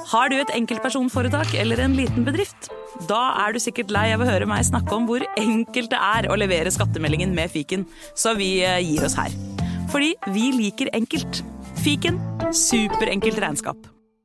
Har du et enkeltpersonforetak eller en liten bedrift? Da du sikkert lei av å høre meg snakke om hvor enkelt det å levere skattemeldingen med Fiken, så vi gir oss her. Fordi vi liker enkelt. Fiken, superenkelt regnskap.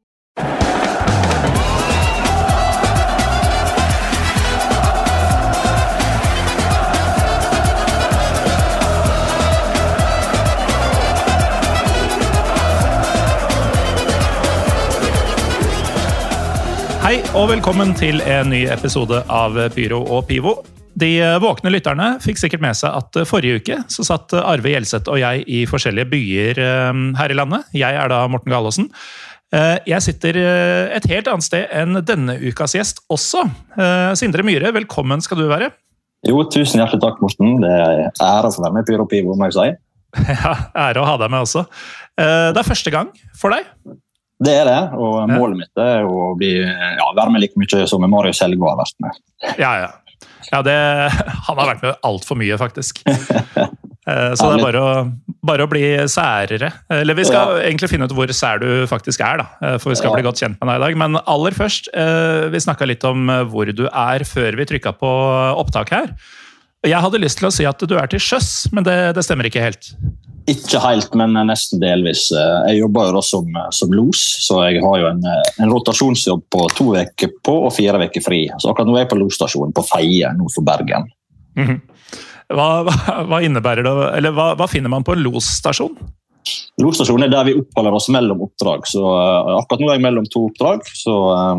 Hei og velkommen til en ny episode av Pyro og Pivo. De våkne lytterne fikk sikkert med seg at forrige uke så satt Arve Gjelseth og jeg i forskjellige byer her i landet. Jeg da Morten Galaasen. Jeg sitter et helt annet sted enn denne ukas gjest også. Sindre Myhre, velkommen skal du være. Jo, tusen hjertelig takk, Morten. Det ære å få være med i Pyro og Pivo, må jeg si. Ja, ære å ha deg med også. Det første gang for deg. Det det, og målet mitt å være med like mye som Marius Helgå har vært med. Ja, han har vært med alt for mye, faktisk. Så det bare å bli særere. Eller vi skal egentlig finne ut hvor sær du faktisk da, for vi skal bli godt kjent med deg i dag. Men aller først, vi snakket litt om hvor du før vi trykket på opptak her. Jeg hadde lyst til å si at du til sjøs, men det stemmer ikke helt. Ikke helt, men nesten delvis. Jeg jobber jo da som los, så jeg har jo en rotasjonsjobb på 2 uker på og 4 uker fri. Så akkurat nå jeg på losstasjonen på Feie, nord for Bergen. Mm-hmm. Hva innebærer det, eller hva finner man på en losstasjon? Losstasjonen der vi oppholder oss mellom oppdrag, så akkurat nå jeg mellom 2 oppdrag, så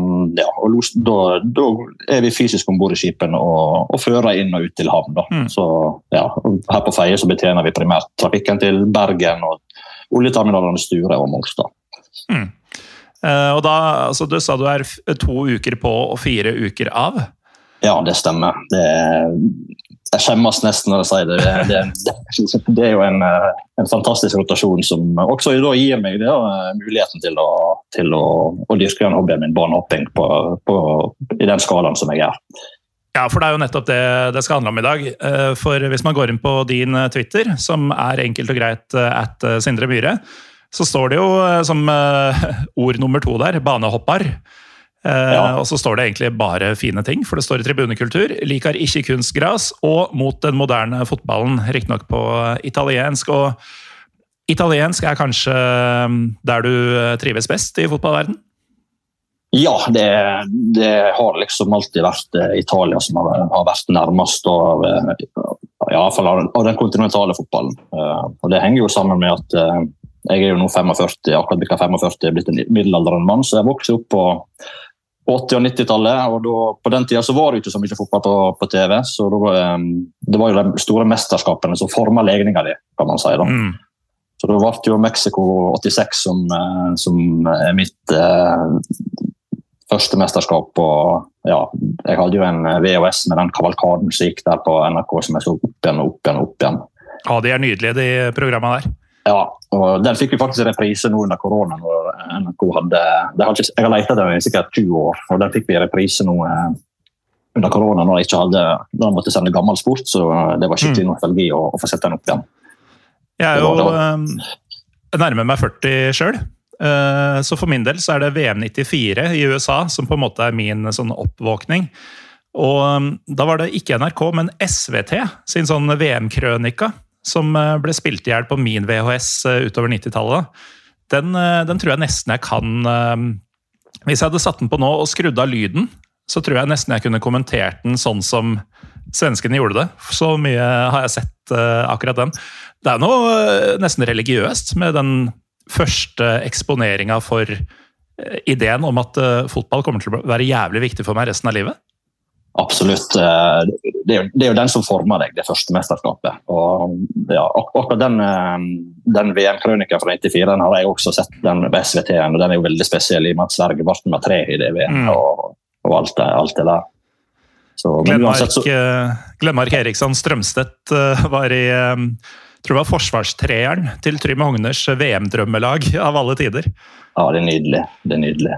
da vi fysisk ombord i skipen og fører inn og ut til havn. Da. Så her på Feie så betjener vi primært trafikken til Bergen og oljeterminalene Sture og Mongstad. Og da, altså du sa du 2 uker på og 4 uker av? Ja, det stemmer. Jeg skjemmes nesten når jeg sier det. Det jo en fantastisk rotasjon som også da gir meg muligheten til å dyrke den hobbyen min, banehopping, i den skalaen som jeg Ja, for det jo nettopp det skal handle om i dag. For hvis man går inn på din Twitter, som enkelt og greit @Sindre Myhre, så står det jo som ord nummer 2 der, banehoppar. Og så står det egentlig bare fine ting, for det står i tribunekultur, liker ikke kunstgras, og mot den moderne fotballen, riktig nok på italiensk. Og italiensk kanskje der du trives best i fotballverden? Ja, det har liksom alltid vært Italia som har vært nærmest av, i hvert fall av den kontinentale fotballen. Og det henger jo sammen med at jeg jo nå 45, akkurat bikket 45, blitt en middelaldrende mann, så jeg vokste opp på 80- og 90-tallet, og på den tiden så var det ikke så mye fotball på TV, så det var jo de store mesterskapene som formet legningen din, kan man si da. Så det ble jo Mexico 86 som mitt første mesterskap, og jeg hadde jo en VHS med den kavalkaden som gikk der på NRK som jeg så opp igjen. Ja, de nydelige, de programmene der. Ja, og den fikk vi faktisk reprise nå under korona, når NRK jeg har letet den i sikkert 20 år, og den fikk vi reprise nå under korona når jeg måtte sende gammel sport, så det var skikkelig nostalgi å få sett den opp igjen. Jeg jo nærmer meg 40 selv, så for min del så det VM 94 i USA som på en måte min sånn oppvåkning, og da var det ikke NRK, men SVT sin sånn VM-krønika, som ble spilt i hjel på min VHS utover 90-tallet. Den tror jeg nesten jeg kan... Hvis jeg hadde satt den på nå og skrudd av lyden, så tror jeg nesten jeg kunne kommentert den sånn som svenskene gjorde det. Så mye har jeg sett akkurat den. Det noe nesten religiøst med den første eksponeringen for ideen om at fotball kommer til å være jævlig viktig for meg resten av livet. Absolutt. Det jo den som former deg, det første mesterskapet. Og akkurat den VM-krøniken fra 94, den har jeg også sett, den ved SVT-en, og den jo veldig spesiell i og med at Sverige ble med 3 i det VM, og alt det der. Så, Glenmark Eriksson Strømstedt var i, tror jeg var forsvarstreeren til Trym Hogners VM-drømmelag av alle tider. Ja, det nydelig.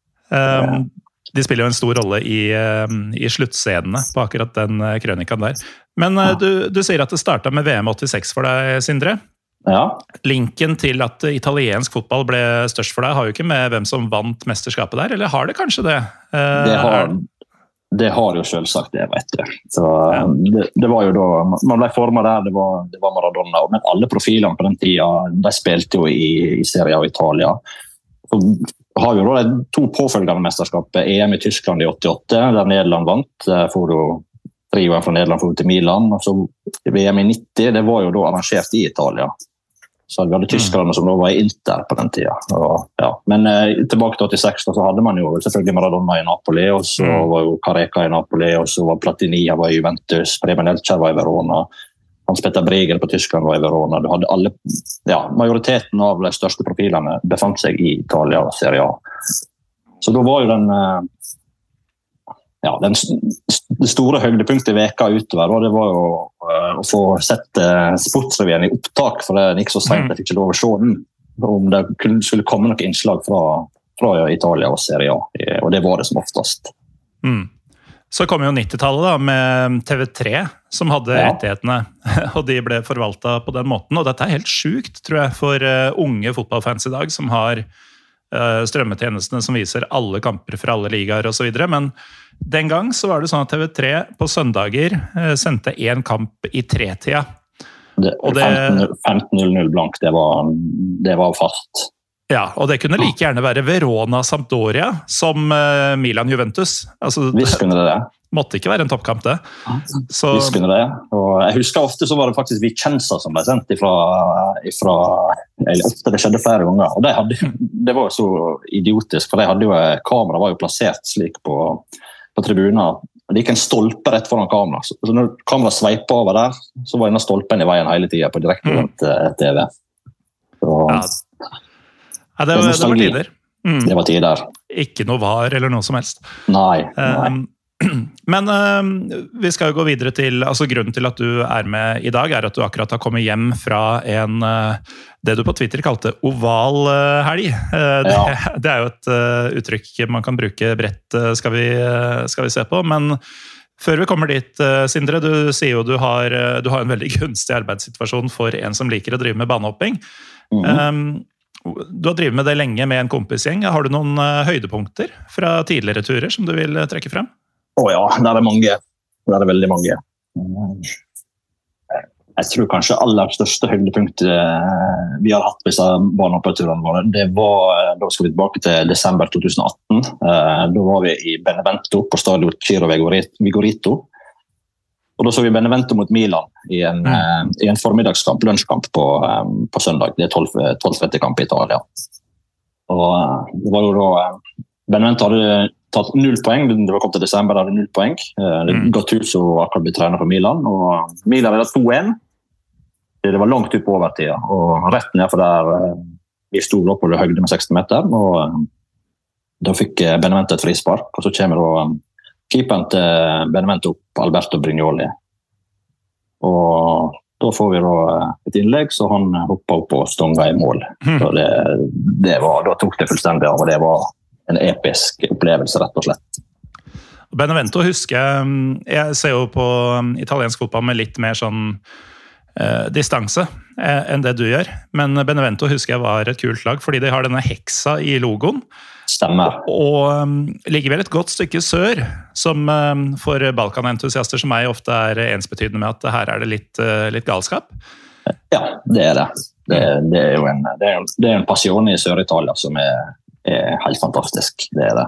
De spiller jo en stor rolle i sluttscenene på akkurat den krønikan der. Men du sier at det startet med VM 86 for deg, Sindre. Ja. Linken til at italiensk fotball ble størst for deg har jo ikke med hvem som vant mesterskapet der, eller har det kanskje det? Det har jo selvsagt det, vet du. Så det var jo da, man ble formet der, det var Maradona, men alle profilene på den tiden, de spilte jo i Serie A og Italia. Så har jo da 2 påfølgende mesterskap, EM i Tyskland i 88, der Nederland vant, der får du trioen fra Nederland for til Milan, og så VM i 90, det var jo da arrangert i Italia. Så vi hadde tyskerne som da var i Inter på den tiden. Og, ja. Men tilbake til 86 da, så hadde man jo selvfølgelig Maradona i Napoli, og så var jo Careca i Napoli, og så var Platini var i Juventus, Preben Elcher var i Verona, Hans-Petter Briegel på Tyskland var i Verona. Du hadde alle, majoriteten av de største profilene befant seg i Italia og Serie A. Så da var jo det store høydepunktet i veka utover, og det var jo å få sett sportsrevyen i opptak, for det gikk så sent jeg fikk ikke lov å se den, om det skulle komme noen innslag fra Italia og Serie A, og det var det som oftest. Så kom jo 90-tallet da, med TV3, som hadde rettighetene, og de ble forvaltet på den måten. Og dette er helt sjukt, tror jeg, for unge fotballfans i dag, som har strømmetjenestene som viser alle kamper fra alle ligaer og så videre. Men den gang så var det sånn at TV3 på søndager sendte en kamp i 3-tida. 15:00 blank, det var fast. Ja, og det kunne like gjerne være Verona-Sampdoria som Milan-Juventus. Altså, Visst kunne det. Måtte ikke være en toppkamp, det. Visst kunne det. Og jeg husker ofte så var det faktisk Vicenza som ble sendt ifra eller ofte det skjedde flere ganger. Og det var jo så idiotisk, for kamera var jo plassert slik på tribunen. Det gikk en stolpe rett foran kamera. Så når kamera sveipet over der, så var denne stolpen i veien hele tiden på direkte TV. Så... Ja, det var tider. Det var tider. Ikke noe var eller noe som helst. Nei. Men vi skal jo gå videre til, altså grunnen til at du er med i dag er at du akkurat har kommet hjem fra det du på Twitter kalte oval helg. Det er jo et uttrykk man kan bruke bredt, skal vi se på, men før vi kommer dit, Sindre, du sier jo du har en veldig gunstig arbeidssituasjon for en som liker å drive med banehopping. Du har drivet med det lenge med en kompisgjeng. Har du noen høydepunkter fra tidligere turer som du vil trekke frem? Ja, det er mange. Det er veldig mange. Jeg tror kanskje aller største høydepunktet vi har hatt på disse banehoppturene våre, det var, da skal vi tilbake til desember 2018. Da var vi i Benevento på Stadio Ciro Vigorito. Og da så vi Benevento mot Milan i en formiddagskamp, lunsjkamp på søndag. Det er 12:30-kamp i Italia. Og det var jo da Benevento hadde tatt 0 poeng. Det var kommet til desember, hadde 0 poeng. Gattuso akkurat blitt trener for Milan, og Milan hadde 2-1. Det var langt ut på overtida, og rett ned for der vi stod opp på det høyde med 60 meter, og da fikk Benevento et frispark, og så kommer da keeperen til Benevento opp, Alberto Brignoli. Og da får vi da et innlegg, så han hoppet opp og stonga i mål. Så da tok det fullstendig av, og det var en episk opplevelse, rett og slett. Benevento husker jeg ser jo på italiensk fotball med litt mer sånn distanse enn det du gjør, men Benevento husker jeg var et kult lag, fordi de har denne heksa i logoen. Stemmer. Og ligger vel et godt stykke sør, som for Balkan-entusiaster som meg ofte er ensbetydende med at her er det litt galskap. Ja, det er det. Det er jo en passion i Sør-Italia som er helt fantastisk. Det er det.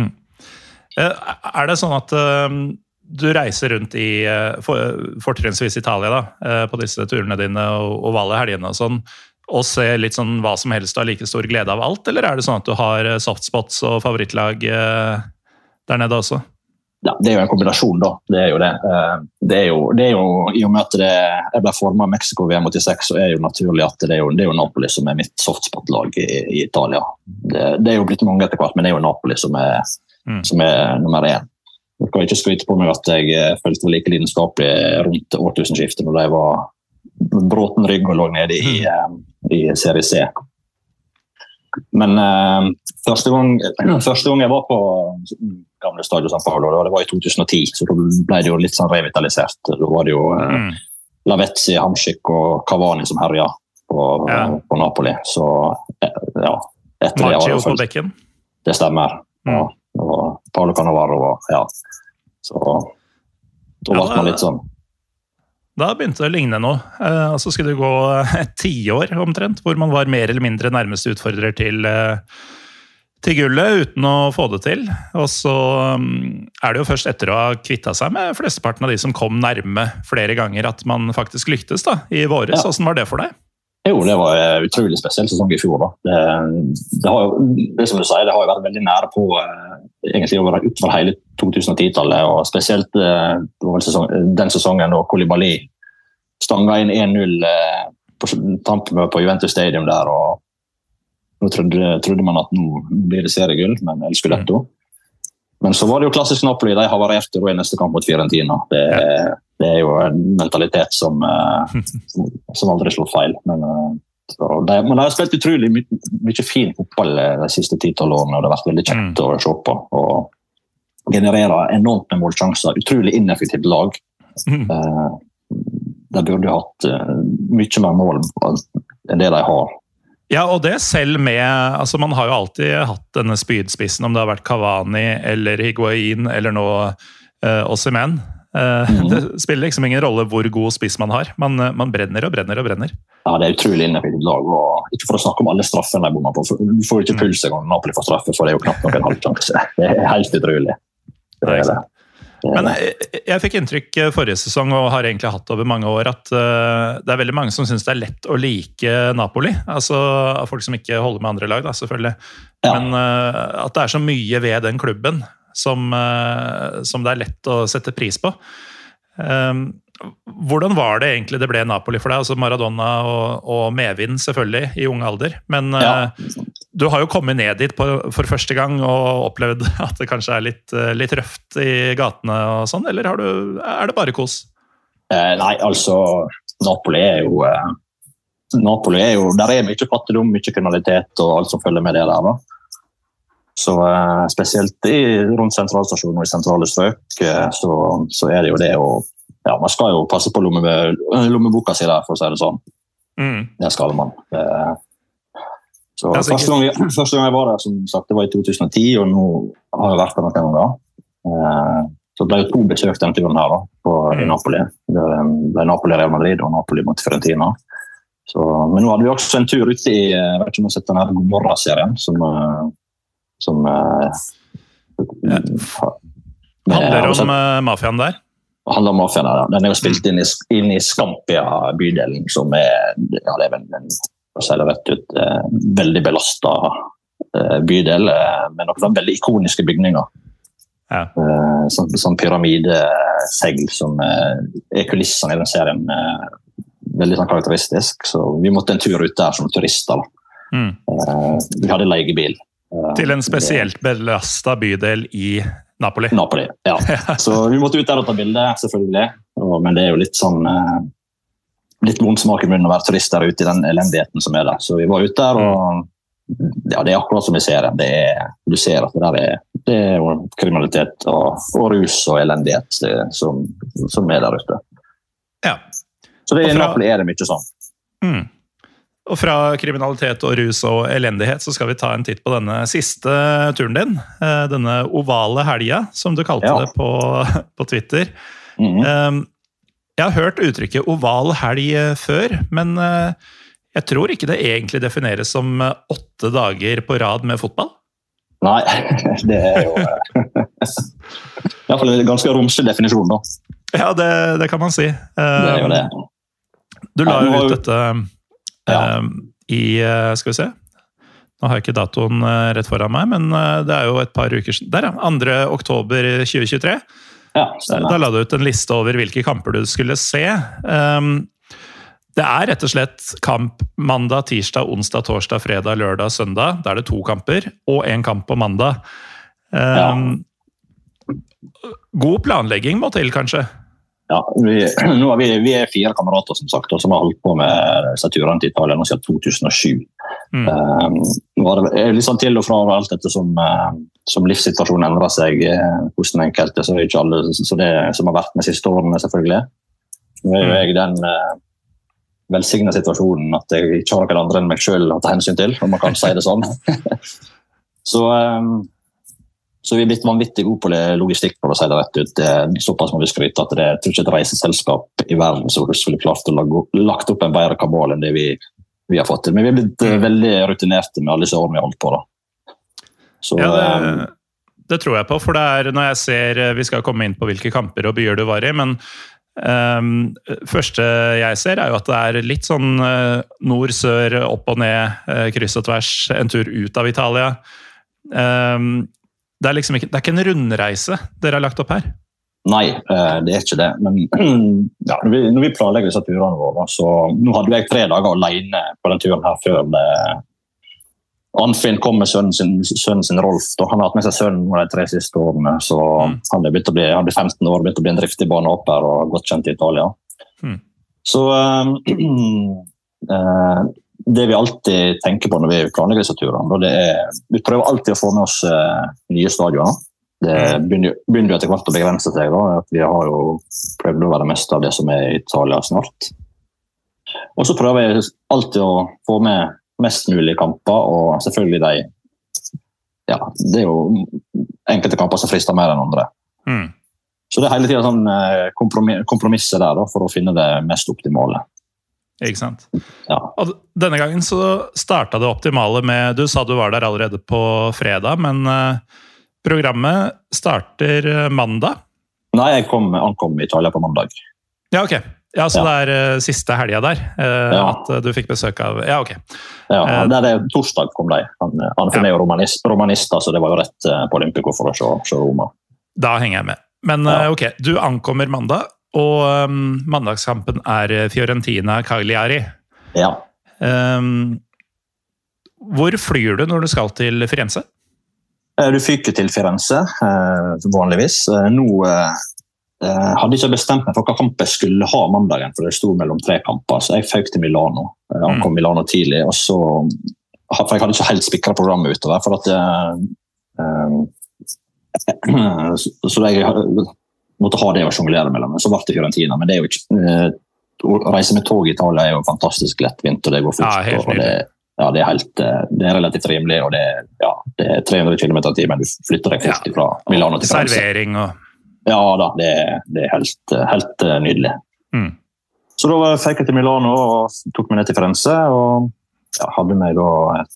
Er det sånn at du reiser rundt i fortrinnsvis Italia da, på disse turene dine og ovale helgene og sånn, og se litt sånn hva som helst og har like stor glede av alt, eller er det sånn at du har softspots og favorittlag der nede også? Ja, det er jo en kombinasjon da, det er jo det. Det er jo i og med at jeg ble formet av Mexico VM 86, så er det jo naturlig at det er jo Napoli som er mitt softspot-lag i Italia. Det er jo blitt mange etter hvert, men det er jo Napoli som er nummer 1. Jeg kan ikke skryte på meg at jeg følte like lidenskapelig rundt årtusenskiftet når jeg var bråten rygg og lå nede i Serie C. Men første gang jeg var på gamle Stadio San Paolo, det var i 2010, så da ble det jo litt sånn revitalisert. Da var det jo Lavezzi, Hamšík og Cavani som herja på på Napoli. Så ja, etter Marcio på bekken. Det stemmer. Ja, og Paolo Cannavaro, ja. Så da ble man litt sånn. Da begynte det å ligne noe. Og så skulle det gå et 10 år omtrent, hvor man var mer eller mindre nærmeste utfordrer til gullet, uten å få det til. Og så er det jo først etter å ha kvittet seg med flesteparten av de som kom nærme flere ganger, at man faktisk lyktes da, i våres. Hvordan var det for deg? Jo, det var utrolig spesiell sesong i fjor. Da. Det som du sier, det har jo vært veldig nære på egentlig utover hele 2010-tallet, og spesielt den sesongen da Koulibaly stanga inn 1-0 på tampen på Juventus Stadium der, og nå trodde man at nå blir det seriegull, men El Scudetto. Men så var det jo klassisk Napoli, de havarerte i neste kamp mot Fiorentina. Det er jo en mentalitet som aldri slår feil. Men de har spilt utrolig mye fin fotball de siste 10-12 årene, og det har vært veldig kjekt å se på. Og genererer enormt med målsjanser, utrolig ineffektivt lag. De burde hatt mye mer mål enn det de har. Ja, og det selv med, altså man har jo alltid hatt denne spydspissen, om det har vært Cavani eller Higuain eller nå Osimhen. Det spiller liksom ingen rolle hvor god spiss man har. Man brenner og brenner og brenner. Ja, det er utrolig inneffektivt lag, og ikke for å snakke om alle straffene de bommer på. Du får ikke puls en gang Napoli får straffe, for det er jo knapt noen halvsjanse. Det er helt utrolig. Det er det. Men jeg fikk inntrykk forrige sesong, og har egentlig hatt over mange år, at det er veldig mange som synes det er lett å like Napoli. Altså av folk som ikke holder med andre lag, da, selvfølgelig. Ja. Men at det er så mye ved den klubben som det er lett å sette pris på. Hvordan var det egentlig det ble Napoli for deg? Altså Maradona og medvind selvfølgelig i ung alder, men du har jo kommet ned dit for første gang og opplevd at det kanskje er litt røft i gatene og sånn, eller er det bare kos? Nei, altså Napoli er jo der er mye fattigdom, mye kriminalitet og alt som følger med det der da. Så spesielt rundt sentralstasjonen og i sentrale strøk så er det jo det å man skal jo passe på lommeboka si der, for å si det sånn. Det skal man. Så første gang jeg var der, som sagt, det var i 2010, og nå har jeg vært der noen ganger. Så det ble jo 2 besøk den turen her da, i Napoli. Det ble Napoli Real Madrid og Napoli mot Fiorentina. Men nå hadde vi også en tur ute i, jeg vet ikke om jeg har sett den her Gomorra-serien, som handler om mafiaen der? Handler om mafiaen der. Den er jo spilt inn i Scampia bydelen, som det er en veldig belastet bydel, med noen veldig ikoniske bygninger. Ja. Sånn pyramidesegl som kulissene i den serien, veldig sånn karakteristisk. Så vi måtte en tur ut der som turister. Vi hadde leiebil. Til en spesielt belastet bydel i Napoli, ja. Så vi måtte ut der og ta bilde, selvfølgelig. Men det er jo litt sånn litt vond smak i munnen å være turist der ute i den elendigheten som er der. Så vi var ute der, og det er akkurat som vi ser det. Du ser at det er jo kriminalitet og rus og elendighet som er der ute. Ja. Så i Napoli er det mye sånn. Og fra kriminalitet og rus og elendighet så skal vi ta en titt på denne siste turen din. Denne ovale helga, som du kalte det på Twitter. Jeg har hørt uttrykket oval helg før, men jeg tror ikke det egentlig defineres som 8 dager på rad med fotball. Nei, det er jo i hvert fall en ganske romslig definisjon da. Ja, det kan man si. Det er jo det. Du la jo ut dette skal vi se, nå har jeg ikke datoen rett foran meg, men det er jo et par uker siden, der 2. oktober 2023, da la du ut en liste over hvilke kamper du skulle se. Det er rett og slett kamp mandag, tirsdag, onsdag, torsdag, fredag, lørdag, søndag, da er det 2 kamper, og 1 kamp på mandag. God planlegging må til, kanskje? Ja, vi er 4 kamerater som sagt, og som har holdt på med turene til Italia nå siden 2007. Det er litt sånn til og fra alt dette som livssituasjonen endrer seg hos den enkelte, så det er ikke alle så det som har vært med siste årene selvfølgelig. Nå er jo jeg velsignet situasjonen at jeg ikke har noen andre enn meg selv å ta hensyn til, om man kan si det sånn. Så vi blitt vanvittig gode på logistikk, for å si det rett ut. Såpass må vi skryte at jeg tror ikke et reiseselskap i verden som skulle klart å lagt opp en bedre kabal enn det vi har fått til. Men vi har blitt veldig rutinerte med alle disse årene vi har holdt på da. Så, det tror jeg på, for det når jeg ser, vi skal komme inn på hvilke kamper og byer du var i, men første jeg ser jo at det litt sånn nord, sør, opp og ned, kryss og tvers, en tur ut av Italia. Det liksom ikke, det ikke en rundreise dere har lagt opp her? Nei, det ikke det. Men ja, når vi planlegger disse turene våre, så nå hadde jeg 3 dager alene på den turen her før Anfinn kom med sønnen sin Rolf. Da han har hatt med seg sønnen de 3 siste årene, så han blir 15 år, begynt å bli en driftig banehopper og godt kjent i Italia. Så det vi alltid tenker på når vi planlegger disse turene, vi prøver alltid å få med oss nye stadioner. Det begynner jo etter hvert å begrense seg da, at vi har jo prøvd å være mest av det som i Italia snart. Og så prøver jeg alltid å få med mest mulig kamper, og selvfølgelig det jo enkelte kamper som frister mer enn andre. Så det hele tiden sånn kompromisser der da, for å finne det mest optimale. Ikke sant? Ja. Og denne gangen så startet det optimale med, du sa du var der allerede på fredag, men programmet starter mandag? Nei, jeg ankom i Italia på mandag. Ja, ok. Ja, så det siste helga der, at du fikk besøk av... Ja, ok. Ja, det torsdag kom de. Han er jo romanister, så det var jo rett på Olympico for å se Roma. Da henger jeg med. Men ok, du ankommer mandag, og mandagskampen Fiorentina Cagliari. Ja. Hvor flyr du når du skal til Firenze? Du fyker til Firenze, vanligvis. Nå hadde ikke bestemt meg for hva kamp jeg skulle ha mandagen, for det stod mellom 3 kamper, så jeg føk til Milano. Jeg ankom Milano tidlig, og for jeg hadde ikke helt spikret programmet utover, for at så jeg måtte ha det å sjonglere mellom, så ble det Fiorentina, men det jo ikke, å reise med tog i Italia jo fantastisk lettvint, og det går fort, og det relativt rimelig, og det 300 km i timen, du flytter deg fort fra Milano til Firenze. Servering og... Ja da, det helt nydelig. Så da fikk jeg til Milano og tok meg ned til Firenze, og hadde meg da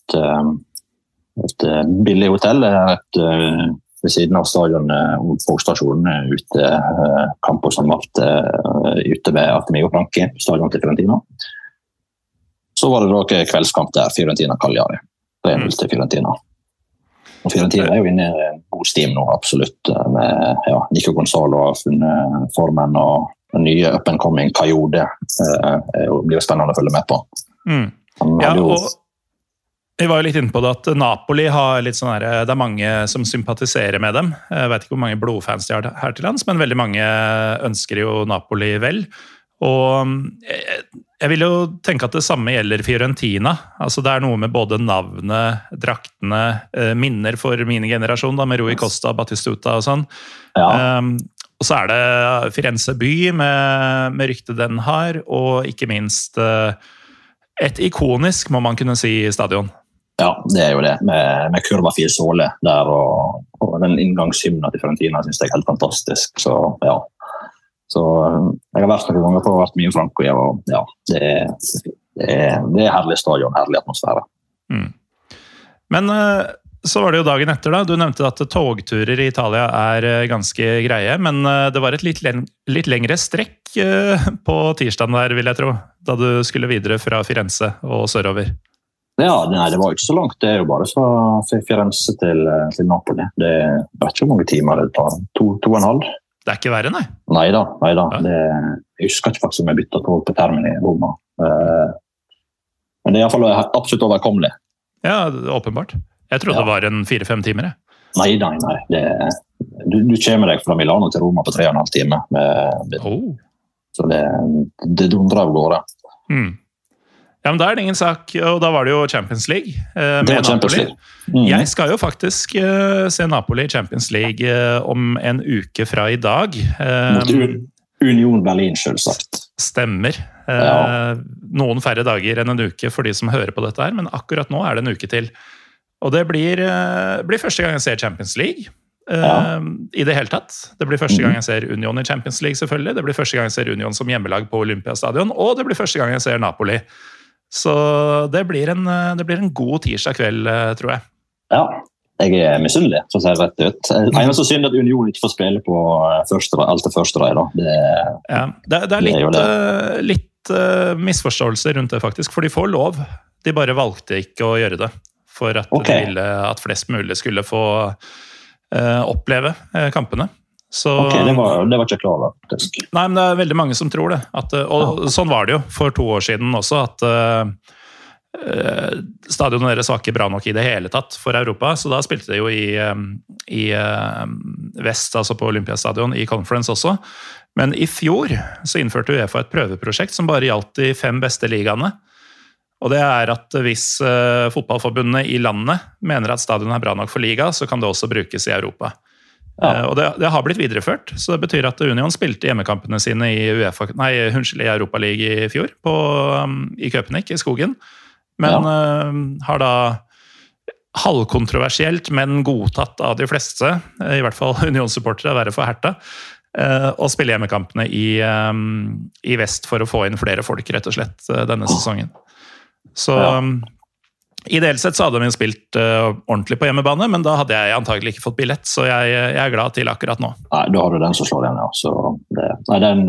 et billig hotell, ved siden av stadion og togstasjonen ute, campus som var ute ved Artemio Franchi, stadion til Fiorentina. Så var det da kveldskamp der, Fiorentina Cagliari, 3-0 til Fiorentina. Og Fiorentina jo inne i en god steam nå, absolutt, med Nico Gonzalo har funnet formen, og den nye up-and-coming Kajode blir jo spennende å følge med på. Ja, og vi var jo litt inne på det at Napoli har litt sånn her, det mange som sympatiserer med dem. Jeg vet ikke hvor mange blodfans de har her til lands, men veldig mange ønsker jo Napoli vel. Og jeg vil jo tenke at det samme gjelder Fiorentina. Altså det noe med både navnet, draktene, minner for min generasjon, da, med Rui Costa, Batistuta og sånn. Ja. Og så det Firenze by med rykte den har, og ikke minst et ikonisk, må man kunne si, stadion. Ja, det jo det, med kurva Fiesole der, og den inngangshymnen til Fiorentina synes jeg helt fantastisk, så ja. Så jeg har vært noen ganger på, vært mye i Frankrike, og ja, det herlig stadion, herlig atmosfære. Men så var det jo dagen etter da, du nevnte at togturer i Italia ganske greie, men det var et litt lengre strekk på tirsdagen der, vil jeg tro, da du skulle videre fra Firenze og sørover. Ja, nei, det var ikke så langt, det jo bare fra Firenze til Napoli. Det var ikke mange timer, det tar 2,5. Det ikke verre, nei? Neida. Ja. Jeg husker ikke faktisk om jeg byttet på termen i Roma. Men det I hvert fall absolutt overkommelig. Ja, åpenbart. Jeg trodde det var en 4-5 timer. Nei. Du kommer deg fra Milano til Roma på 3,5 timer. Så det dundrer av gårde. Ja, men da det ingen sak, og da var det jo Champions League med Napoli. Jeg skal jo faktisk se Napoli i Champions League om en uke fra I dag. Union Berlin, selvsagt. Stemmer. Noen færre dager enn en uke for de som hører på dette her, men akkurat nå er det en uke til. Og det blir første gang jeg ser Champions League i det hele tatt. Det blir første gang jeg ser Union i Champions League, selvfølgelig. Det blir første gang jeg ser Union som hjemmelag på Olympiastadion, og det blir første gang jeg ser Napoli. Så det blir en god tirsdag kveld, tror jeg. Ja, jeg er misunnelig, for å si det rett ut. Det er så synd at Union ikke får spille på alt det første rei, da. Det er litt misforståelse rundt det, faktisk, for de får lov. De bare valgte ikke å gjøre det, for at de ville at flest mulig skulle få oppleve kampene. Så, det var ikke klar over, faktisk. Nei, men det er veldig mange som tror det. Og sånn var det jo for 2 år siden også, at stadionet deres var ikke bra nok i det hele tatt for Europa, så da spilte de jo i vest, altså på Olympiastadion, i Conference også. Men i fjor så innførte UEFA et prøveprosjekt som bare gjaldt de 5 beste ligaene. Og det er at hvis fotballforbundene i landet mener at stadion er bra nok for liga, så kan det også brukes i Europa. Og det har blitt videreført, så det betyr at Union spilte hjemmekampene sine i Europa League i fjor, i Köpenick, i Skogen. Men har da halvkontroversielt, men godtatt av de fleste, i hvert fall Union-supportere, være for Hertha, å spille hjemmekampene i vest for å få inn flere folk, rett og slett, denne sesongen. Så ideelt sett så hadde vi spilt ordentlig på hjemmebane, men da hadde jeg antagelig ikke fått billett, så jeg er glad til akkurat nå. Nei, da har du den som slår igjen, ja. Så den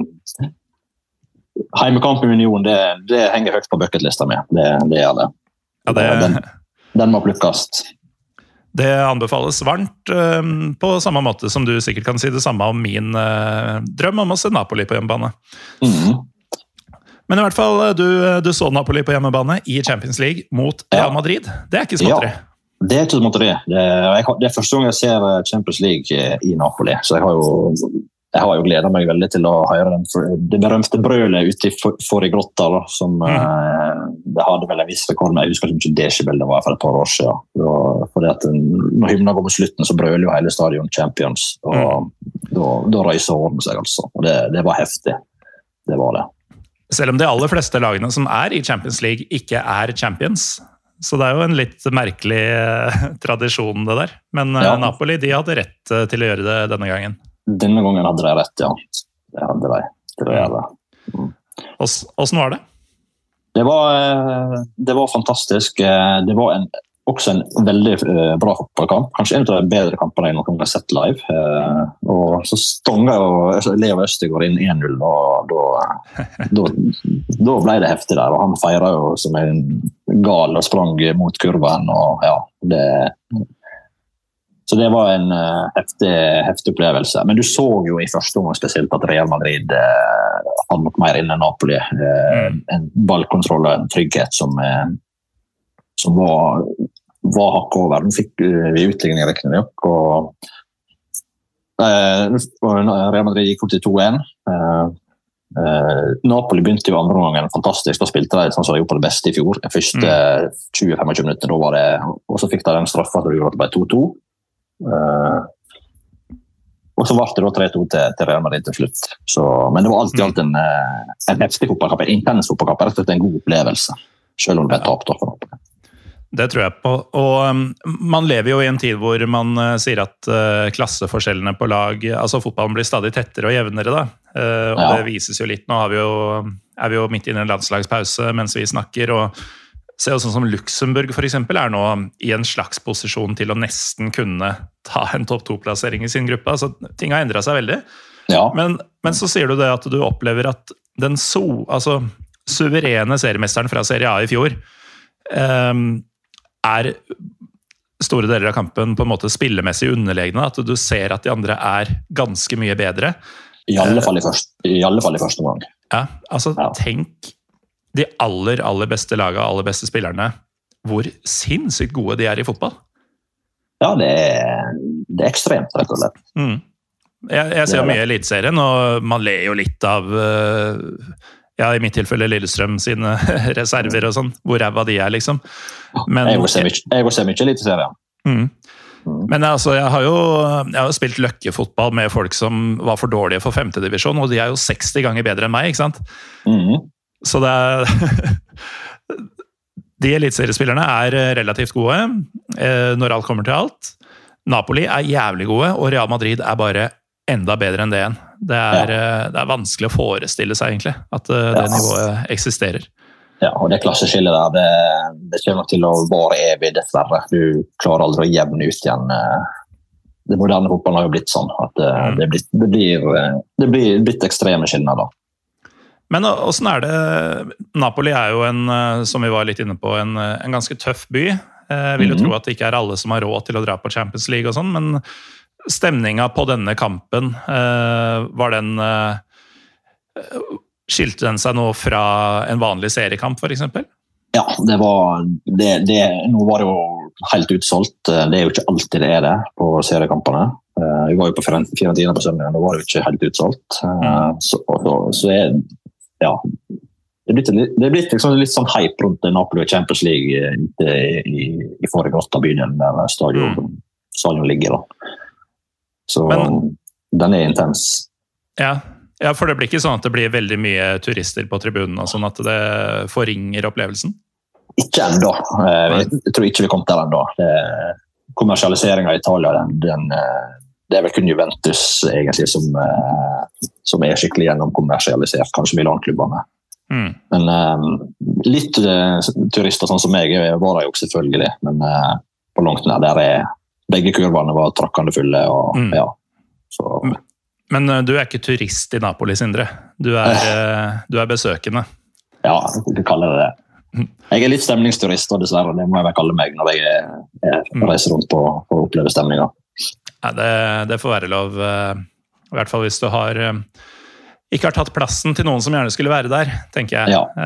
heimekampen i Union, det henger høyt på bucketlista mi. Det gjør det. Den må plukkes. Det anbefales varmt, på samme måte som du sikkert kan si det samme om min drøm om å se Napoli på hjemmebane. Men i hvert fall, du så Napoli på hjemmebane i Champions League mot Real Madrid. Det er ikke småtteri. Ja, det er ikke småtteri. Det er første gang jeg ser Champions League i Napoli, så jeg har jo gledet meg veldig til å høre det berømte brølet ute for i grotta, da, som det hadde vel en viss rekord med. Jeg husker ikke decibel det var for et par år siden. Fordi at når hymnen går mot slutten, så brøler jo hele stadion Champions, og da røyser hårene seg, altså. Og det var heftig. Det var det. Selv om de aller fleste lagene som er i Champions League ikke er champions. Så det er jo en litt merkelig tradisjon det der. Men Napoli, de hadde rett til å gjøre det denne gangen. Denne gangen hadde de rett, ja. Det hadde de til å gjøre det. Hvordan var det? Det var fantastisk. Det var også en veldig bra fotballkamp. Kanskje en av de bedre kampene jeg noen har sett live. Og så stonga jo Leo Østegård inn 1-0, og da ble det heftig der. Og han feiret jo som en gal og sprang mot kurven. Og så det var en heftig opplevelse. Men du så jo i første omgang spesielt at Real Madrid hadde nok mer inn enn Napoli. En ballkontroll og en trygghet som var hakket over. Nå fikk vi utligning riktignok, og Real Madrid gikk opp til 2-1. Napoli begynte jo andre omgangen fantastisk. Da spilte de sånn som de gjorde på det beste i fjor. De første 20-25 minutter, da var det, og så fikk de den straffa til det gjorde at det ble 2-2. Og så ble det da 3-2 til Real Madrid til slutt. Men det var alt i alt en heftig fotballkamp, en intens fotballkamp, rett og slett en god opplevelse, selv om det ble tapt for Napoli. Det tror jeg på, og man lever jo i en tid hvor man sier at klasseforskjellene på lag, altså fotballen blir stadig tettere og jevnere da, og det vises jo litt. Nå er vi jo midt inne i en landslagspause mens vi snakker, og ser jo sånn som Luxemburg for eksempel er nå i en slags posisjon til å nesten kunne ta en topp 2-plassering i sin gruppe, altså ting har endret seg veldig. Ja. Men så sier du det at du opplever at den suverene seriemesteren fra Serie A i fjor er store deler av kampen på en måte spillemessig underlegne, at du ser at de andre er ganske mye bedre. I alle fall i første gang. Ja, altså tenk de aller beste lagene, aller beste spillerne, hvor sinnssykt gode de er i fotball. Ja, det er ekstremt, rett og slett. Jeg ser jo mye Eliteserien, og man ler jo litt av i mitt tilfelle Lillestrøm sine reserver og sånn, hvor ræva de er liksom. Men, jeg går se mye Eliteserien. Men altså, jeg har jo spilt løkkefotball med folk som var for dårlige for 5. divisjon, og de er jo 60 ganger bedre enn meg, ikke sant? Så det de elitseriespillerne er relativt gode når alt kommer til alt. Napoli er jævlig gode, og Real Madrid er bare enda bedre enn det igjen. Det er vanskelig å forestille seg egentlig, at det nivået eksisterer. Ja, og det klasseskillet der, det kommer til å vare evig, dessverre. Du klarer aldri å jevne ut igjen. Det moderne fotballen har jo blitt sånn, at det blir blitt ekstreme skillnader. Men hvordan det? Napoli er jo som vi var litt inne på, en ganske tøff by. Jeg vil jo tro at det ikke er alle som har råd til å dra på Champions League og sånn, men stemningen på denne kampen, var den... Skilte den seg nå fra en vanlig seriekamp, for eksempel? Ja, nå var det jo helt utsolgt. Det er jo ikke alltid det er det på seriekampene. Vi var jo på Fiorentina på søndag, da var det jo ikke helt utsolgt. Så det er blitt liksom litt sånn hype rundt Napoli og Champions League i forrige natt av byen der stadion ligger. Da. Så den er intens. Ja, for det blir ikke sånn at det blir veldig mye turister på tribunen, og sånn at det forringer opplevelsen? Ikke enda. Jeg tror ikke vi kom der enda. Kommersialiseringen av Italia, det er vel kun Juventus egentlig som er skikkelig gjennomkommersialisert, kanskje Milan-klubbene. Men litt turister sånn som meg var det jo selvfølgelig, men på langt nær der begge kurvene var trakkende fulle, og så... Men du er ikke turist i Napoli, Sindre. Du er besøkende. Ja, jeg kaller det det. Jeg er litt stemningsturist, og dessverre, det må jeg vel kalle meg når jeg reiser rundt på å oppleve stemninger. Ja, det får være lov, i hvert fall hvis du ikke har tatt plassen til noen som gjerne skulle være der, tenker jeg. Ja,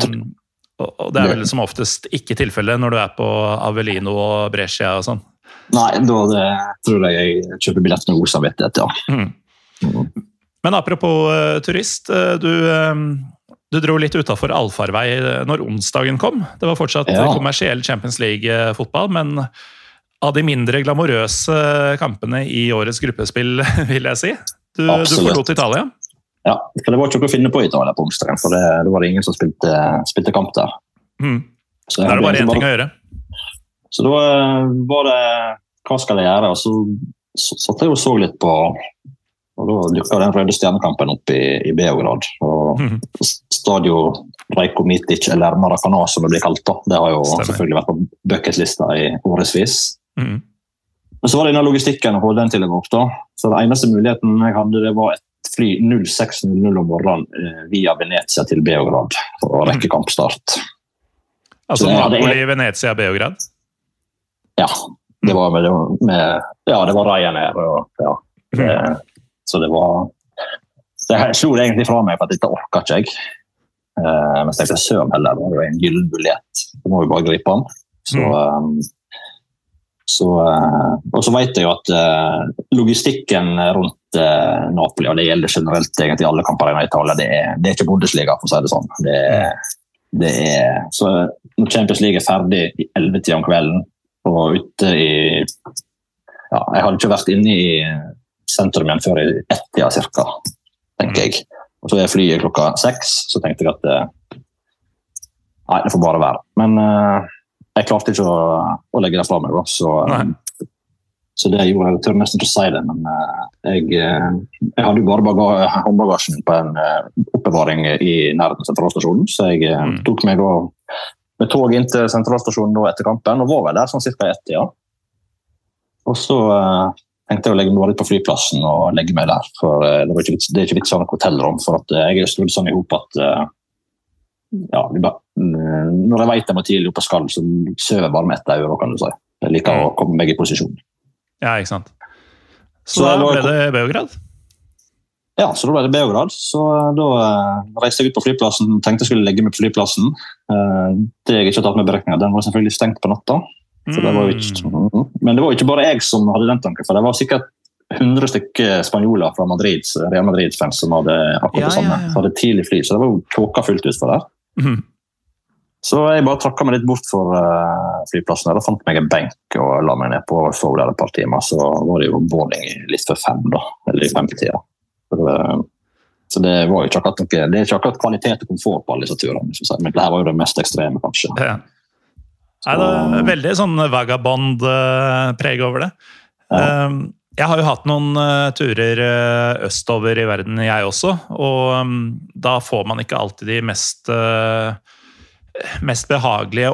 og det er vel som oftest ikke tilfellet når du er på Avellino og Brescia og sånn. Nei, da tror jeg kjøper billett med god samvittighet, ja. Men apropos turist, du dro litt utenfor allfarvei når onsdagen kom. Det var fortsatt kommersiell Champions League-fotball, men av de mindre glamorøse kampene i årets gruppespill, vil jeg si. Du forlot Italia. Ja, for det var ikke noe å finne på i Italia på onsdagen, for det var ingen som spilte kamp der. Så da er det bare en ting å gjøre. Så da var det, hva skal jeg gjøre? Og så satt jeg og så litt på... Og da dukket den røde stjernekampen opp i Beograd. Og Stadio Rajko Mitic, eller Maracana som det blir kalt da. Det har jo selvfølgelig vært på bucketlista i årevis. Men så var det denne logistikken å få den til å gå opp da. Så det eneste muligheten jeg hadde, det var et fly 06:00 om morgenen via Venezia til Beograd for å rekke kampstart. Altså Napoli, Venezia, Beograd? Ja, det var det var Ryanair og så det var... Jeg slo det egentlig fra meg for at dette orker ikke jeg. Men jeg tenkte søren heller, det var jo en gyllen mulighet. Det må vi bare gripe an. Og så vet jeg jo at logistikken rundt Napoli, og det gjelder generelt egentlig alle kamper i Italia, det er ikke Bundesliga, for å si det sånn. Så når Champions League er ferdig i 11-tiden om kvelden, og ute jeg hadde ikke vært inne i sentrum igjen før i 1-tida cirka, tenker jeg. Og så flyet klokka 6, så tenkte jeg at nei, det får bare være. Men jeg klarte ikke å legge det fra meg, så det gjorde jeg tør nesten ikke å si det, men jeg hadde jo bare håndbagasjen på en oppbevaring i nærheten av sentralstasjonen, så jeg tok meg med tog inn til sentralstasjonen etter kampen, og var vel der sånn cirka 1-tida. Og så tenkte jeg å legge meg litt på flyplassen og legge meg der, for det er ikke litt sånn et hotellrom, for at jeg er stått sånn i hop at når jeg vet jeg må tidlig opp og skal, så søver jeg bare med ett euro, kan du si. Jeg liker å komme meg i posisjon. Ja, ikke sant. Så da ble det Beograd? Ja, så da ble det Beograd. Så da reiste jeg ut på flyplassen, tenkte jeg skulle legge meg på flyplassen. Det jeg ikke har tatt med berekninger, den var selvfølgelig stengt på natta. Så det var jo ikke, men det var ikke bare jeg som hadde den tanken, for det var sikkert 100 stykker spanjoler fra Real Madrid-fans som hadde akkurat det samme. Så hadde tidlig fly, så det var jo tåka fullt ut for der. Så jeg bare trakket meg litt bort for flyplassen. Da fant meg en benk og la meg ned på og sov der et par timer. Så var det jo boarding litt før 5 da, eller i 5-tida. Så det var jo ikke akkurat noe, det er ikke akkurat kvalitet og komfort på alle disse turene. Men det her var jo det mest ekstreme, kanskje. Ja. Nei, det er veldig sånn vagabond-preg over det. Ja. Jeg har jo hatt noen turer østover i verden, jeg også. Og da får man ikke alltid de mest behagelige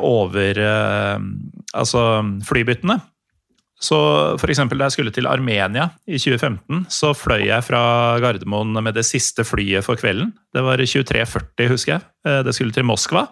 flybyttene. Så for eksempel da jeg skulle til Armenia i 2015, så fløy jeg fra Gardermoen med det siste flyet for kvelden. Det var 23:40, husker jeg. Det skulle til Moskva.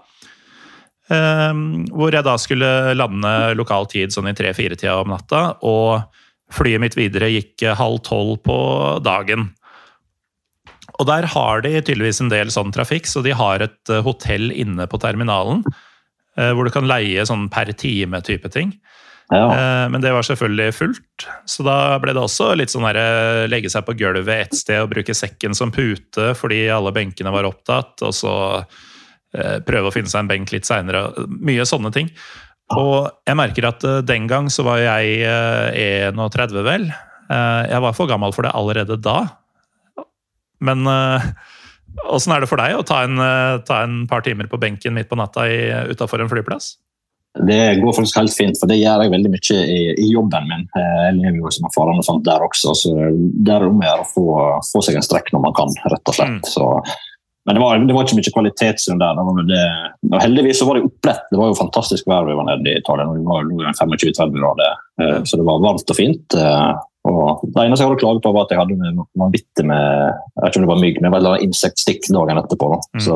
Hvor jeg da skulle lande lokal tid sånn i 3-4-tida om natta, og flyet mitt videre gikk 11:30 på dagen. Og der har de tydeligvis en del sånn trafikk, så de har et hotell inne på terminalen, hvor du kan leie sånn per time type ting. Ja. Men det var selvfølgelig fullt, så da ble det også litt sånn der, legge seg på gulvet et sted og bruke sekken som pute fordi alle benkene var opptatt, og så prøve å finne seg en benk litt senere, mye sånne ting. Og jeg merker at den gang så var jeg 31 vel. Jeg var for gammel for det allerede da. Men hvordan er det for deg å ta en par timer på benken midt på natta utenfor en flyplass? Det går faktisk helt fint, for det gjør jeg veldig mye i jobben min. Jeg lever jo som erfaren og sånt der også, så det er om å få seg en strekk når man kan, rett og slett. Så, men det var ikke mye kvalitetsrund der. Og heldigvis så var det opplett. Det var jo fantastisk vær vi var nede i Italien, og det var jo 25-30 grader, så det var varmt og fint. Og det eneste jeg hadde klaget på var at jeg hadde noen bitte med, jeg vet ikke om det var mygg, men det var insektstikk dagen etterpå.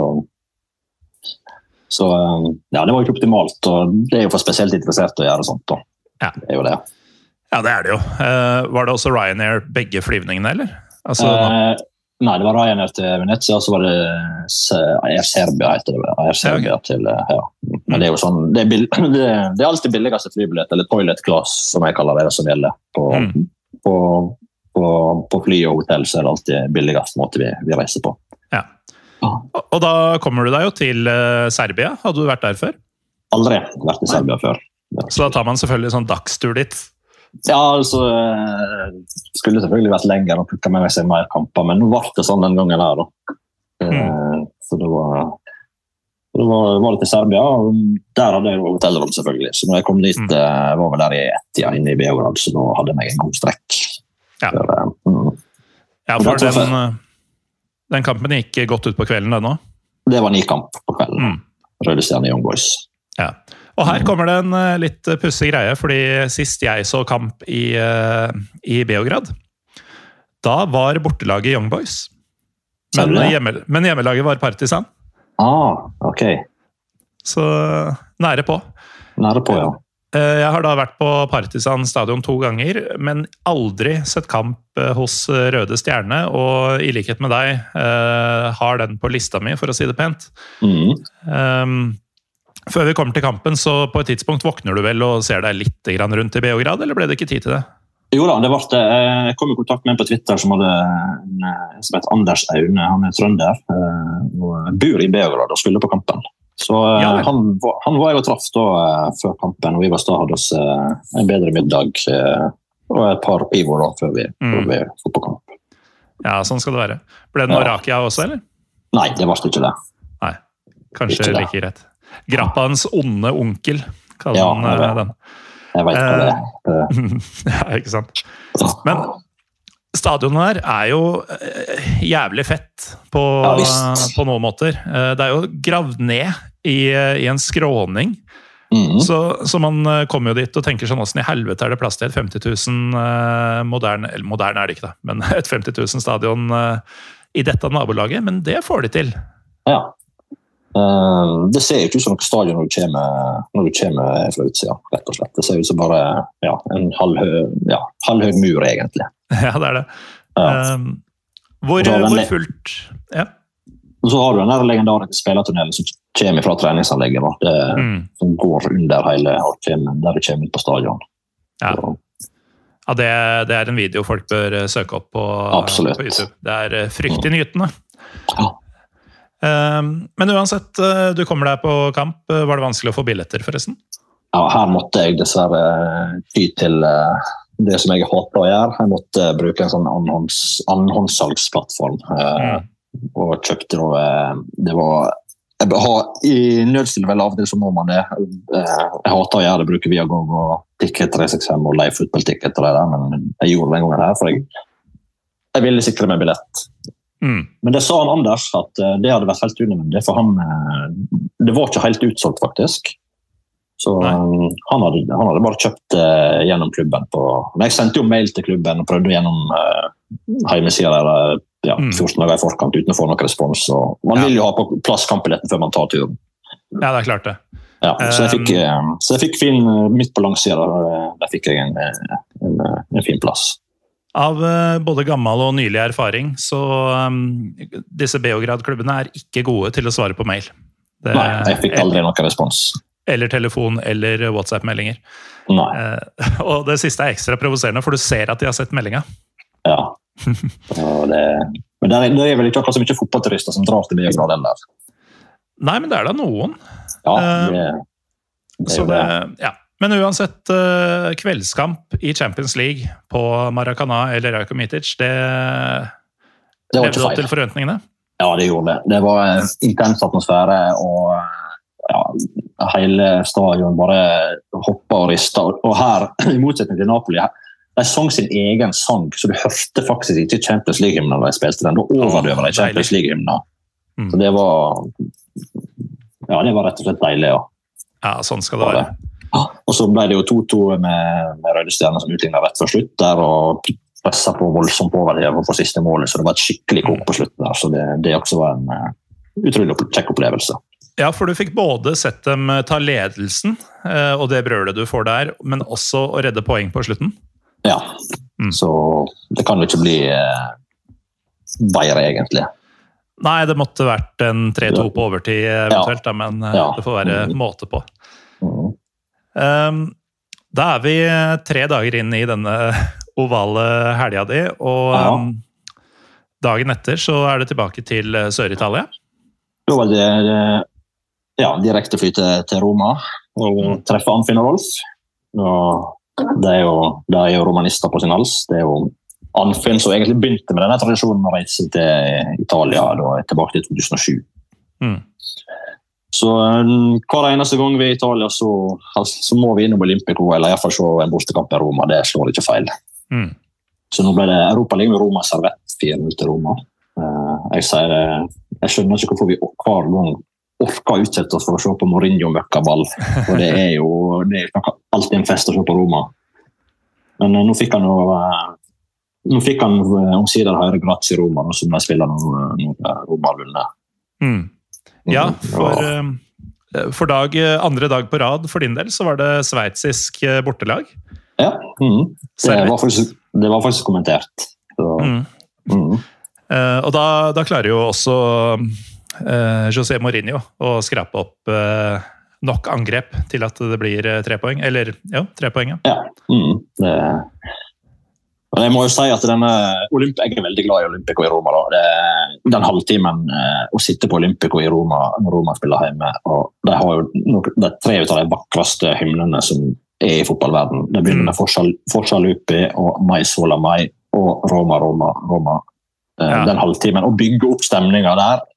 Så ja, det var ikke optimalt, og det er jo for spesielt interessert å gjøre sånt da. Ja. Det er jo det. Ja, det er det jo. Var det også Ryanair begge flyvningene, eller? Nei, det var Ryanair til Venezia, så var det Air Serbia, heter det. Air Serbia til, ja. Men det er jo sånn, det er alltid billigste flybillett, eller toilet class, som jeg kaller det som gjelder. På fly og hotell så er det alltid billigste måte vi reiser på. Ja. Og da kommer du deg jo til Serbia. Hadde du vært der før? Aldri vært i Serbia før. Så da tar man selvfølgelig sånn dagstur dit? Ja, altså skulle selvfølgelig vært lenger og plukket med seg mer kamper, men nå var det sånn den gangen her da. Så det var det til Serbia, og der hadde jeg jo hotellrom selvfølgelig. Så når jeg kom dit, var vel der i ett inne i Beograd, så da hadde jeg meg en god strekk. Ja, for den kampen gikk godt ut på kvelden da nå? Det var 9 kamp på kvelden. Røde Stjerne Young Boys. Ja. Og her kommer det en litt pussig greie, fordi sist jeg så kamp i Beograd, da var bortelaget Young Boys. Men hjemmelaget var Partizan. Ok. Så nære på. Nære på, ja. Jeg har da vært på Partizan stadion 2 ganger, men aldri sett kamp hos Røde Stjerne, og i likhet med deg har den på lista mi, for å si det pent. Før vi kommer til kampen, så på et tidspunkt våkner du vel og ser deg litt rundt i Beograd, eller ble det ikke tid til det? Jo da, det ble det. Jeg kom i kontakt med en på Twitter som heter Anders Aune, han er trønder, og bor i Beograd og skulle på kampen. Så han var jeg og traff da før kampen, og vi var da hadde oss en bedre middag og et par pivo da før vi får på kamp. Ja, sånn skal det være. Ble det noe rakia også, eller? Nei, det var ikke det. Nei, kanskje ikke like greit. Grappans onde onkel, kaller han den. Jeg vet hva det er. Ja, ikke sant. Men stadionet der er jo jævlig fett på noen måter. Det er jo gravd ned i en skråning. Så man kommer jo dit og tenker sånn, hvordan i helvete er det plass til et 50 000 moderne er det ikke da, men et 50 000 stadion i dette nabolaget, men det får de til. Ja. Det ser jo ikke ut som noe stadion når du kommer fra utsida, rett og slett. Det ser ut som bare en halvhøg mur, egentlig. Ja, det er det. Hvor fullt... Ja. Og så har du den der legendariske spillertunnelen som kommer fra treningsanlegget, som går under hele, der du kommer ut på stadion. Ja. Ja, det er en video folk bør søke opp på YouTube. Det er fryktinngytende. Ja. Men uansett, du kommer deg på kamp. Var det vanskelig å få billetter, forresten? Ja, her måtte jeg dessverre ty til det som jeg hater å gjøre. Jeg måtte bruke en sånn annenhåndssalgsplattform. Og kjøpte det var i nødstilfelle av det så må man det. Jeg hater å gjøre det, bruker Viagogo og Ticket 365 og Live Football Ticket og det der, men jeg gjorde det en gang her, for jeg ville sikre meg billett. Men det sa han Anders at det hadde vært helt unødvendig, for det var ikke helt utsolgt faktisk. Så han hadde bare kjøpt gjennom klubben. Men jeg sendte jo mail til klubben og prøvde gjennom hjemmesiden der 14 dager i forkant uten å få noen respons. Og man vil jo ha på plass kampbilletten før man tar turen. Ja, det er klart det. Ja, så jeg fikk fin midt på langsiden, der fikk jeg en fin plass. Av både gammel og nylig erfaring, så disse Beograd-klubbene er ikke gode til å svare på mail. Nei, jeg fikk aldri noen respons. Eller telefon, eller WhatsApp-meldinger. Nei. Og det siste er ekstra provoserende, for du ser at de har sett meldinga. Ja. Men det er vel ikke akkurat så mye fotballturister som drar til Beograd eller? Nei, men det er da noen. Ja, det er det. Ja. Men uansett, kveldskamp i Champions League på Maracana eller Rajko Mitic, det levde opp til forventningene? Ja, det gjorde det. Det var en intens atmosfære, og hele stadion bare hoppet og ristet. Og her, i motsetning til Napoli, de sang sin egen sang, så du hørte faktisk ikke Champions League-hymnen da de spilte den. Da overdøver de Champions League-hymnen. Så det var rett og slett deilig. Ja, sånn skal det være. Og så ble det jo 2-2 med Røde Stjerner som utlignet rett før slutt der, og presset på voldsomt over det for siste målet, så det var et skikkelig kok på slutten der, så det også var en utrolig kjekk opplevelse. Ja, for du fikk både sett dem ta ledelsen, og det brølet du får der, men også å redde poeng på slutten. Ja, så det kan jo ikke bli bedre egentlig. Nei, det måtte vært en 3-2 på overtid eventuelt, men det får være måte på. Da er vi 3 dager inn i denne ovale helga di, og dagen etter så er det tilbake til Sør-Italia. Da var det direkte fly til Roma og treffe Anfinn og Rolf. Det er jo romanister på sin hals. Det er jo Anfinn som egentlig begynte med denne tradisjonen å reise til Italia da, tilbake til 2007. Så hver eneste gang vi er i Italia så må vi innom Olympico, eller i hvert fall se en bortekamp i Roma. Det slår ikke feil. Så nå ble det Europa League med Roma servett 4-0 til Roma. Jeg skjønner ikke hvorfor vi hver gang orker å utsette oss for å se på Mourinho møkka ball. Og det er jo alltid en fest å se på Roma. Men nå fikk han omsider høre gratis i Roma, som de spiller når Roma har vunnet. Ja, for andre dag på rad for din del så var det sveitsisk bortelag. Ja, det var faktisk kommentert. Og da klarer jo også José Mourinho å skrape opp nok angrep til at det blir 3 poeng. Eller, 3 poeng, ja. Jeg må jo si at jeg er veldig glad i Olympico i Roma. Den halvtimen å sitte på Olympico i Roma når Roma spiller hjemme. Og de har jo 3 av de vakreste hymnene som er i fotballverden. Det begynner med Forza Lupi og Mai Sola Mai og Roma. Den halvtimen. Å bygge opp stemninga der,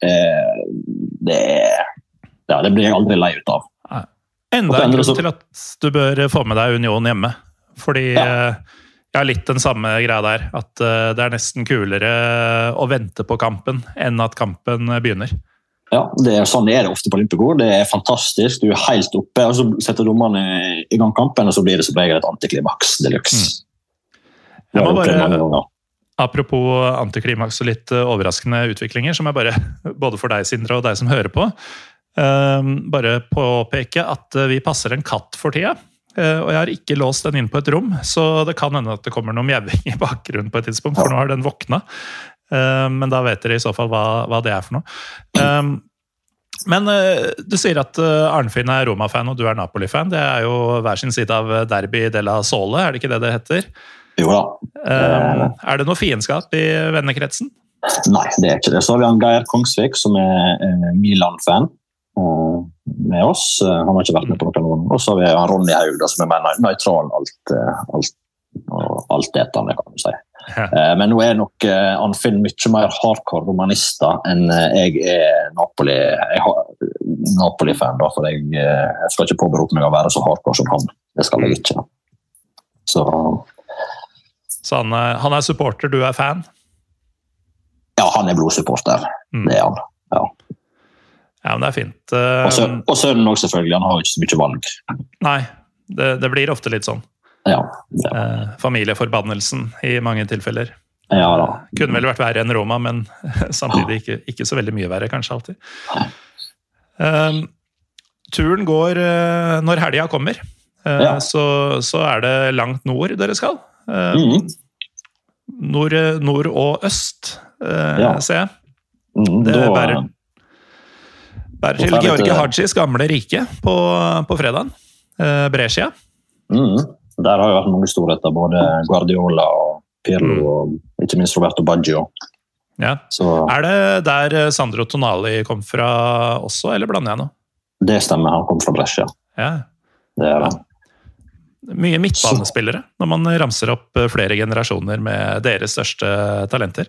det blir jeg aldri lei ut av. Enda en grunn til at du bør få med deg Union hjemme. Fordi jeg har litt den samme greia der, at det er nesten kulere å vente på kampen enn at kampen begynner. Ja, sånn er det ofte på Olympico. Det er fantastisk, du er helt oppe, og så setter dommerne i gang kampen, og så blir det som regel et antiklimaks deluxe. Jeg må bare, apropos antiklimaks og litt overraskende utviklinger, som jeg bare, både for deg, Sindre, og deg som hører på, bare påpeke at vi passer en katt for tida. Og jeg har ikke låst den inn på et rom, så det kan hende at det kommer noe mjauing i bakgrunnen på et tidspunkt, for nå har den våkna. Men da vet dere i så fall hva det er for noe. Men du sier at Arnfinn er Roma-fan og du er Napoli-fan. Det er jo hver sin side av Derby della Sole, er det ikke det heter? Jo da. Er det noe fiendskap i vennekretsen? Nei, det ikke det. Så har vi han Geir Kongsvik, som Milan-fan med oss. Han har ikke vært med på noen. Og så har vi han Ronny Haug, som mer nøytral alt det kan du si. Ja. Men nå nok Anfinn mye mer hardcore romanister enn jeg Napoli-fan, da, for jeg skal ikke påberope meg å være så hardcore som han. Det skal jeg ikke. Så han supporter, du fan? Ja, han blodsupporter. Det han. Ja. Ja, men det fint. Og sønnen også selvfølgelig, han har jo ikke så mye valg. Nei, det blir ofte litt sånn. Ja. Familieforbannelsen i mange tilfeller. Ja da. Kunne vel vært verre enn Roma, men samtidig ikke så veldig mye verre, kanskje alltid. Turen går når helga kommer. Så det langt nord dere skal. Nord og øst, ser jeg. Det bærer til Georgi Hadjis gamle rike på fredagen. Brescia. Der har jo vært mange storheter, både Guardiola og Pirlo og ikke minst Roberto Baggio. Ja. Det der Sandro Tonali kom fra også, eller blander jeg nå? Det stemmer, han kom fra Brescia. Ja. Det det. Mye midtbanespillere, når man ramser opp flere generasjoner med deres største talenter.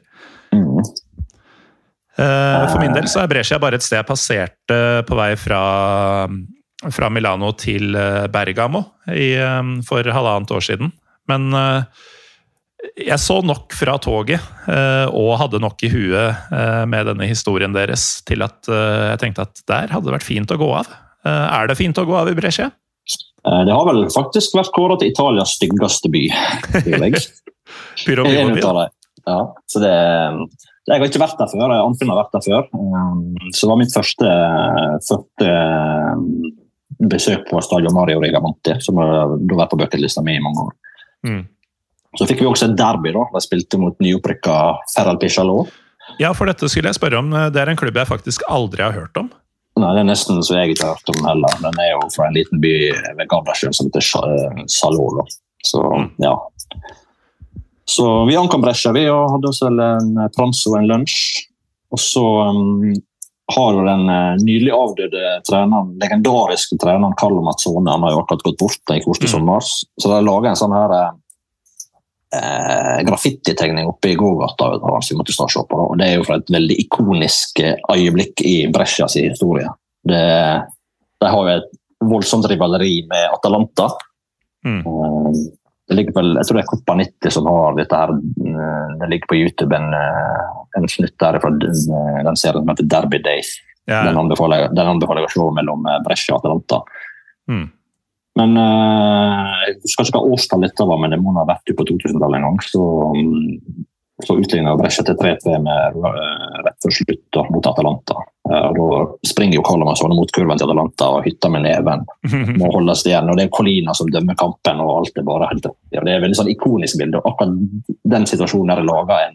For min del så Brescia bare et sted jeg passerte på vei fra Milano til Bergamo for 1,5 år siden. Men jeg så nok fra toget og hadde nok i huet med denne historien deres til at jeg tenkte at der hadde det vært fint å gå av. Det fint å gå av i Brescia? Det har vel faktisk vært kåret til Italias styggeste by. Ja, så jeg har ikke vært der før, Anfinn har vært der før. Så det var mitt første besøk på Stadio Mario Rigamonti, som har vært på bucketlista mi i mange år. Så fikk vi også en derby da, de spilte mot nyopprykka Ferral Picciolo. Ja, for dette skulle jeg spørre om, det en klubb jeg faktisk aldri har hørt om. Nei, det nesten så jeg ikke har hørt om den heller. Den jo fra en liten by ved Gardasjøen som heter Salò. Så, ja. Så vi ankom Brescia, vi hadde oss vel en pranzo og en lunsj. Og så har den nylig avdøde treneren, legendariske treneren Carlo Mazzone, han har jo akkurat gått bort i kurs til sommer, så de laget en sånn her graffiti-tegning oppe i gågata som vi måtte snart se på, og det jo fra et veldig ikonisk øyeblikk i Brescias historie. De har jo et voldsomt rivaleri med Atalanta. Det ligger vel, jeg tror det Coppa 90 som har dette her, det ligger på YouTube en snutt der fra den serien som heter Derby Days. Ja. Den anbefaler jeg å se mellom Brescia og Atalanta. Men jeg husker ikke hva årstall dette var, men det må ha vært på 2000-tallet en gang, så utlignet Brescia til 3-3 med rett før slutt mot Atalanta. Og da springer jo Carlo Mazzone mot kurven til Atalanta og hytter med neven. Må holdes igjen, og det Colina som dømmer kampen, og alt bare helt rett. Ja, det veldig sånn ikonisk bilde, og akkurat den situasjonen er laget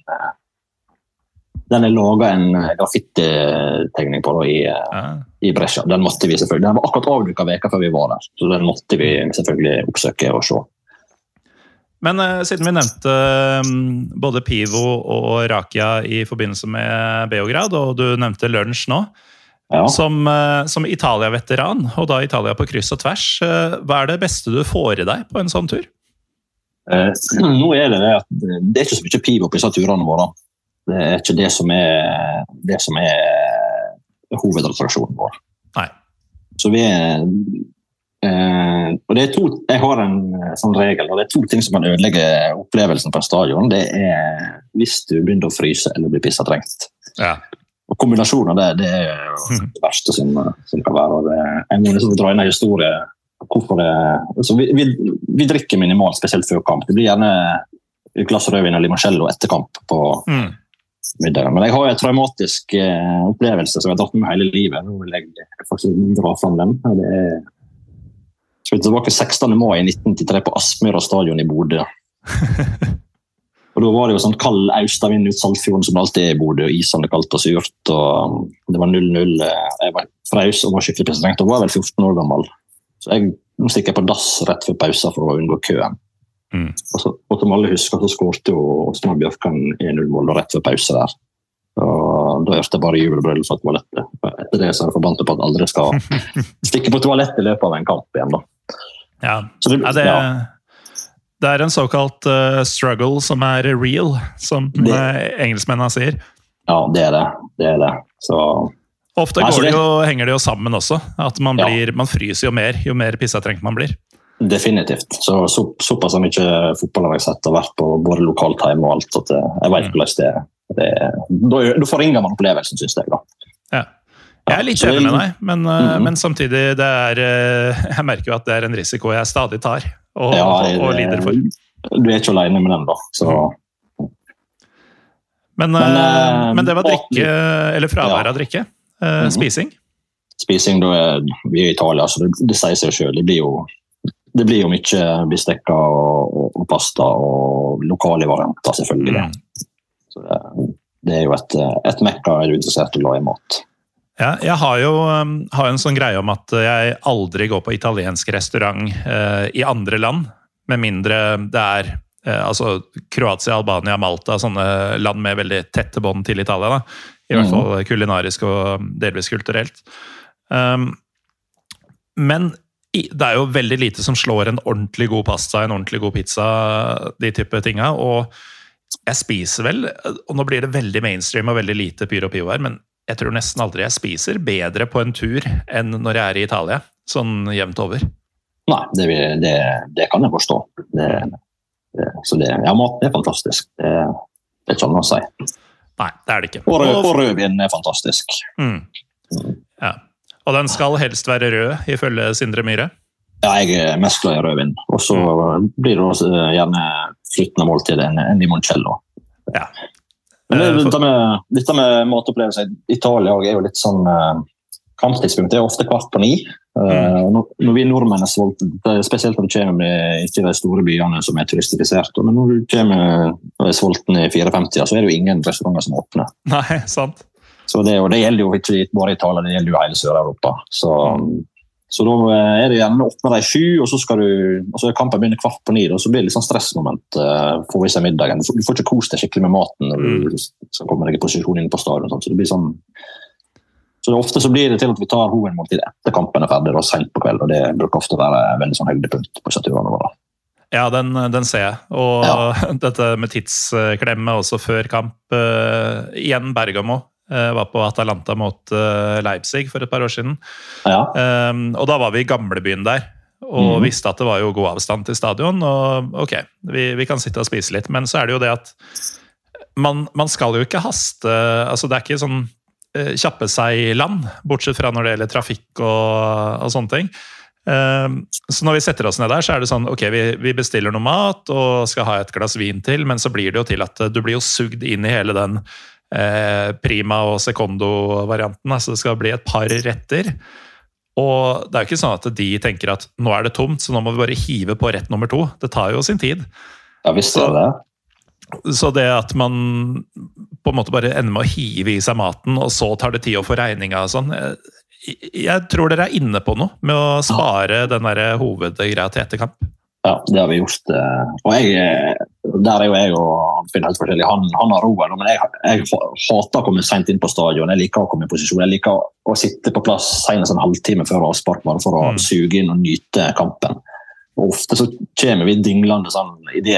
en graffiti-tegning på da, i Brescia. Den måtte vi selvfølgelig. Den var akkurat avdukket veka før vi var der, så den måtte vi selvfølgelig oppsøke og se. Men siden vi nevnte både Pivo og Rakia i forbindelse med Beograd, og du nevnte lunsj nå, som Italia-veteran, og da Italia på kryss og tvers, hva det beste du får i deg på en sånn tur? Nå det at det ikke så mye Pivo på disse turene våre. Det ikke det som hovedattraksjonen vår. Nei. Så vi og det jeg har en sånn regel, og det 2 ting som kan ødelegge opplevelsen på en stadion. Det hvis du begynner å fryse eller blir pissetrengt. Ja. Og kombinasjonen av det det verste som kan være. Og jeg må liksom dra inn en historie. Altså vi drikker minimalt, spesielt før kamp. Det blir gjerne et glass rødvin og limoncello etter kamp på middagen. Men jeg har en traumatisk opplevelse som jeg har dratt med hele livet. Nå vil jeg faktisk dra frem den. Det tilbake 16. mai 1993 på Aspmyra stadion i Bodø. Og da var det jo sånn kald austavind ut Saltfjorden som alltid i Bodø, og isende kaldt og surt, og det var 0-0. Jeg var fraus og var skikkelig pissetrengt, og var vel 14 år gammel. Så jeg stikker på dass rett før pausa for å unngå køen. Og som alle husker, så skårte jo Åsmund Bjørkan 1-0-mål rett før pause der. da hørte jeg bare jubelbrøl fra toalettet. Etter det så er jeg forbannet på at aldri skal stikke på toalettet I løpet av en kamp igjen. Da. Ja, Så det er en såkalt struggle som er real, som engelskmennene sier. Ja, det er det. Så... Ofte henger det jo sammen også, at man fryser jo mer pissetrengt man blir. Definitivt. Såpass som ikke fotball har jeg sett og vært på både lokaltime og alt, at jeg vet hvordan det er. Da forringer man opplevelsen, synes jeg. Da. Ja. Jeg er litt enig med deg, men samtidig jeg merker jo at det er en risiko jeg stadig tar og lider for. Du er ikke alene med den da, så... Men det var drikke, eller fravær av drikke, spising? Spising, vi I Italia, så det sier seg selv. Det blir jo mye bistekka og pasta og lokale varianter, selvfølgelig. Så det er jo et mekka jeg interessert I å lage mat. Ja, jeg har jo en sånn greie om at jeg aldri går på italiensk restaurant I andre land, med mindre det altså Kroatia, Albania, Malta, sånne land med veldig tette bånd til Italia, da. I hvert fall kulinarisk og delvis kulturelt. Men det jo veldig lite som slår en ordentlig god pasta, en ordentlig god pizza, de type tinga, og jeg spiser vel, og nå blir det veldig mainstream og veldig lite pyro og pivo her, men jeg tror nesten aldri jeg spiser bedre på en tur enn når jeg I Italia, sånn jevnt over. Nei, det kan jeg forstå. Maten fantastisk. Det ikke annet å si. Nei, det det ikke. Og rødvin fantastisk. Ja. Og den skal helst være rød, ifølge Sindre Myhre? Ja, jeg mest glad I rødvin. Og så blir det også gjerne flyttende måltid enn limoncello. Ja. Dette med matopplevelser I Italia jo litt sånn kamptidspunkt ofte 8:15. Når vi nordmenn sultne, spesielt når du kommer ikke de store byene som turistifisert, men når du kommer sultne I 4:50, så det jo ingen restauranter som åpner. Nei, sant. Så det gjelder jo ikke bare I Italia, det gjelder jo hele Sør-Europa. Så da det gjerne åpner de 7, og så kampen begynner 8:15, og så blir det litt sånn stressmoment for å vise middagen. Du får ikke kost deg skikkelig med maten når du skal komme deg I posisjon inn på stadion. Så det blir sånn. Så ofte så blir det til at vi tar hovedmåltid etter kampen ferdig, og sent på kveld, og det bruker ofte å være veldig sånn høydepunkt på turene våre. Ja, den ser jeg. Og dette med tidsklemme også før kamp. Igjen Bergamo. Var på Atalanta mot Leipzig for et par år siden. Og da var vi I gamlebyen der, og visste at det var jo god avstand til stadion, og ok, vi kan sitte og spise litt, men så det jo det at man skal jo ikke haste, altså det ikke sånn kjappe seg land, bortsett fra når det gjelder trafikk og sånne ting. Så når vi setter oss ned der, så det sånn, ok, vi bestiller noe mat og skal ha et glass vin til, men så blir det jo til at du blir jo sugd inn I hele den prima og secondo-varianten, altså det skal bli et par retter, og det jo ikke sånn at de tenker at nå det tomt, så nå må vi bare hive på rett nummer 2, det tar jo sin tid. Ja, visst det. Så det at man på en måte bare ender med å hive I seg maten, og så tar det tid å få regninga og sånn, jeg tror dere inne på noe med å spare den der hovedgreia til etterkamp. Ja, det har vi gjort. Og der jo jeg og Finn helt forskjellig. Han har roen, men jeg hater å komme sent inn på stadion. Jeg liker å komme I posisjon. Jeg liker å sitte på plass senest en halvtime før avspark, bare for å suge inn og nyte kampen. Og ofte så kommer vi dinglende sånn I det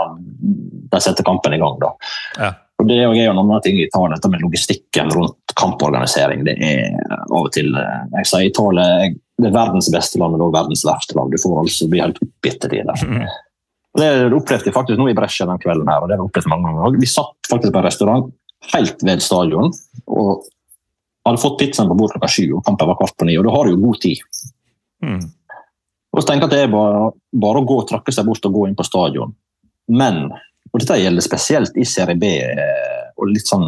de setter kampen I gang da. Ja. Og det jo en annen ting I Italia, dette med logistikken rundt kamporganisering. Det av og til, jeg sier Italia, det verdens beste land og verdens verste land. Du får altså bli helt oppbittet I det. Det opplevde jeg faktisk nå I Brescia den kvelden her, og det har opplevd mange ganger. Vi satt faktisk på en restaurant helt ved stadion, og hadde fått pizzaen på bord klokka 7, og kampen var 8:15, og da har du jo god tid. Og så tenker jeg at det bare å gå og trakke seg bort og gå inn på stadion. Men, og dette gjelder spesielt I Serie B, og litt sånn,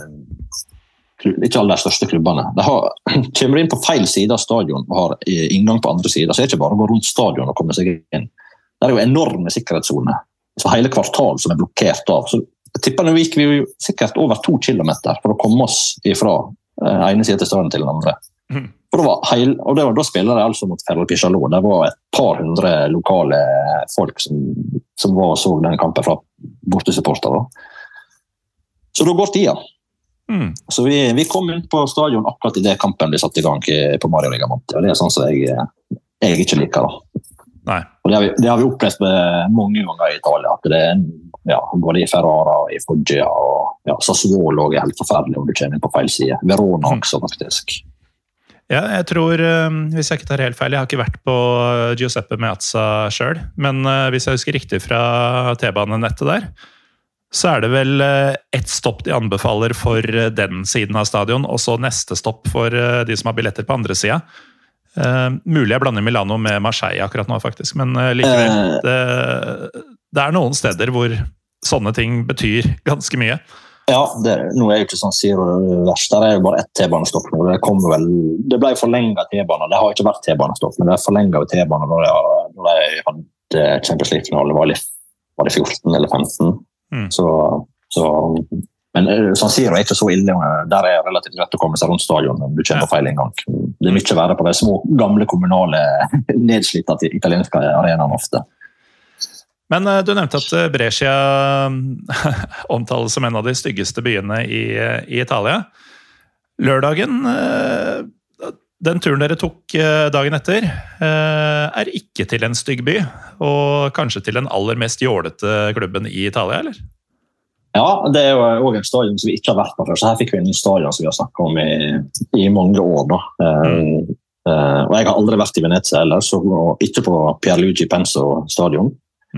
ikke alle de største klubbene. Kommer inn på feil side av stadion og har inngang på andre siden, så det ikke bare å gå rundt stadion og komme seg inn. Det jo enorme sikkerhetszoner. Så hele kvartal som blokkert av. Så jeg tipper nå gikk vi jo sikkert over 2 kilometer for å komme oss ifra ene siden til stadion til den andre. Og da spiller jeg altså mot Ferro Piccialò. Det var et par hundre lokale folk som var og så denne kampen fra bortesupportere. Så da går tida. Så vi kom inn på stadion akkurat I det kampen ble satt I gang på Mario Rigamonti, og det sånn som jeg ikke liker da. Nei. Og det har vi opplevd mange ganger I Italia, at det både I Ferrara, I Foggia, og Sassuolo er helt forferdelig om du kommer inn på feil side. Verona også, faktisk. Ja, jeg tror, hvis jeg ikke tar helt feil, jeg har ikke vært på Giuseppe Meazza selv, men hvis jeg husker riktig fra T-banenettet der, så det vel ett stopp de anbefaler for den siden av stadion, og så neste stopp for de som har billetter på andre siden. Mulig jeg blander Milano med Marseille akkurat nå faktisk, men likevel det noen steder hvor sånne ting betyr ganske mye. Ja, nå jeg jo ikke sånn sier det verste, det jo bare ett T-banestopp nå, det ble forlenget T-bane, det har ikke vært T-banestopp, men det forlenget T-bane når jeg hadde Champions League-finale, var det 14 eller 15, men San Siro ikke så ille, der relativt rett å komme seg rundt stadion når du kommer på feil en gang. Det mye verre på de små, gamle kommunale nedslitte italienske arenaene ofte. Men du nevnte at Brescia omtales som en av de styggeste byene I Italia. Lørdagen, den turen dere tok dagen etter, ikke til en stygg by, og kanskje til den aller mest jålete klubben I Italia, eller? Ja, det jo også en stadion som vi ikke har vært på før, så her fikk vi en ny stadion som vi har snakket om I mange år da. Og jeg har aldri vært I Venezia heller, og ikke på Pierluigi Penso stadion.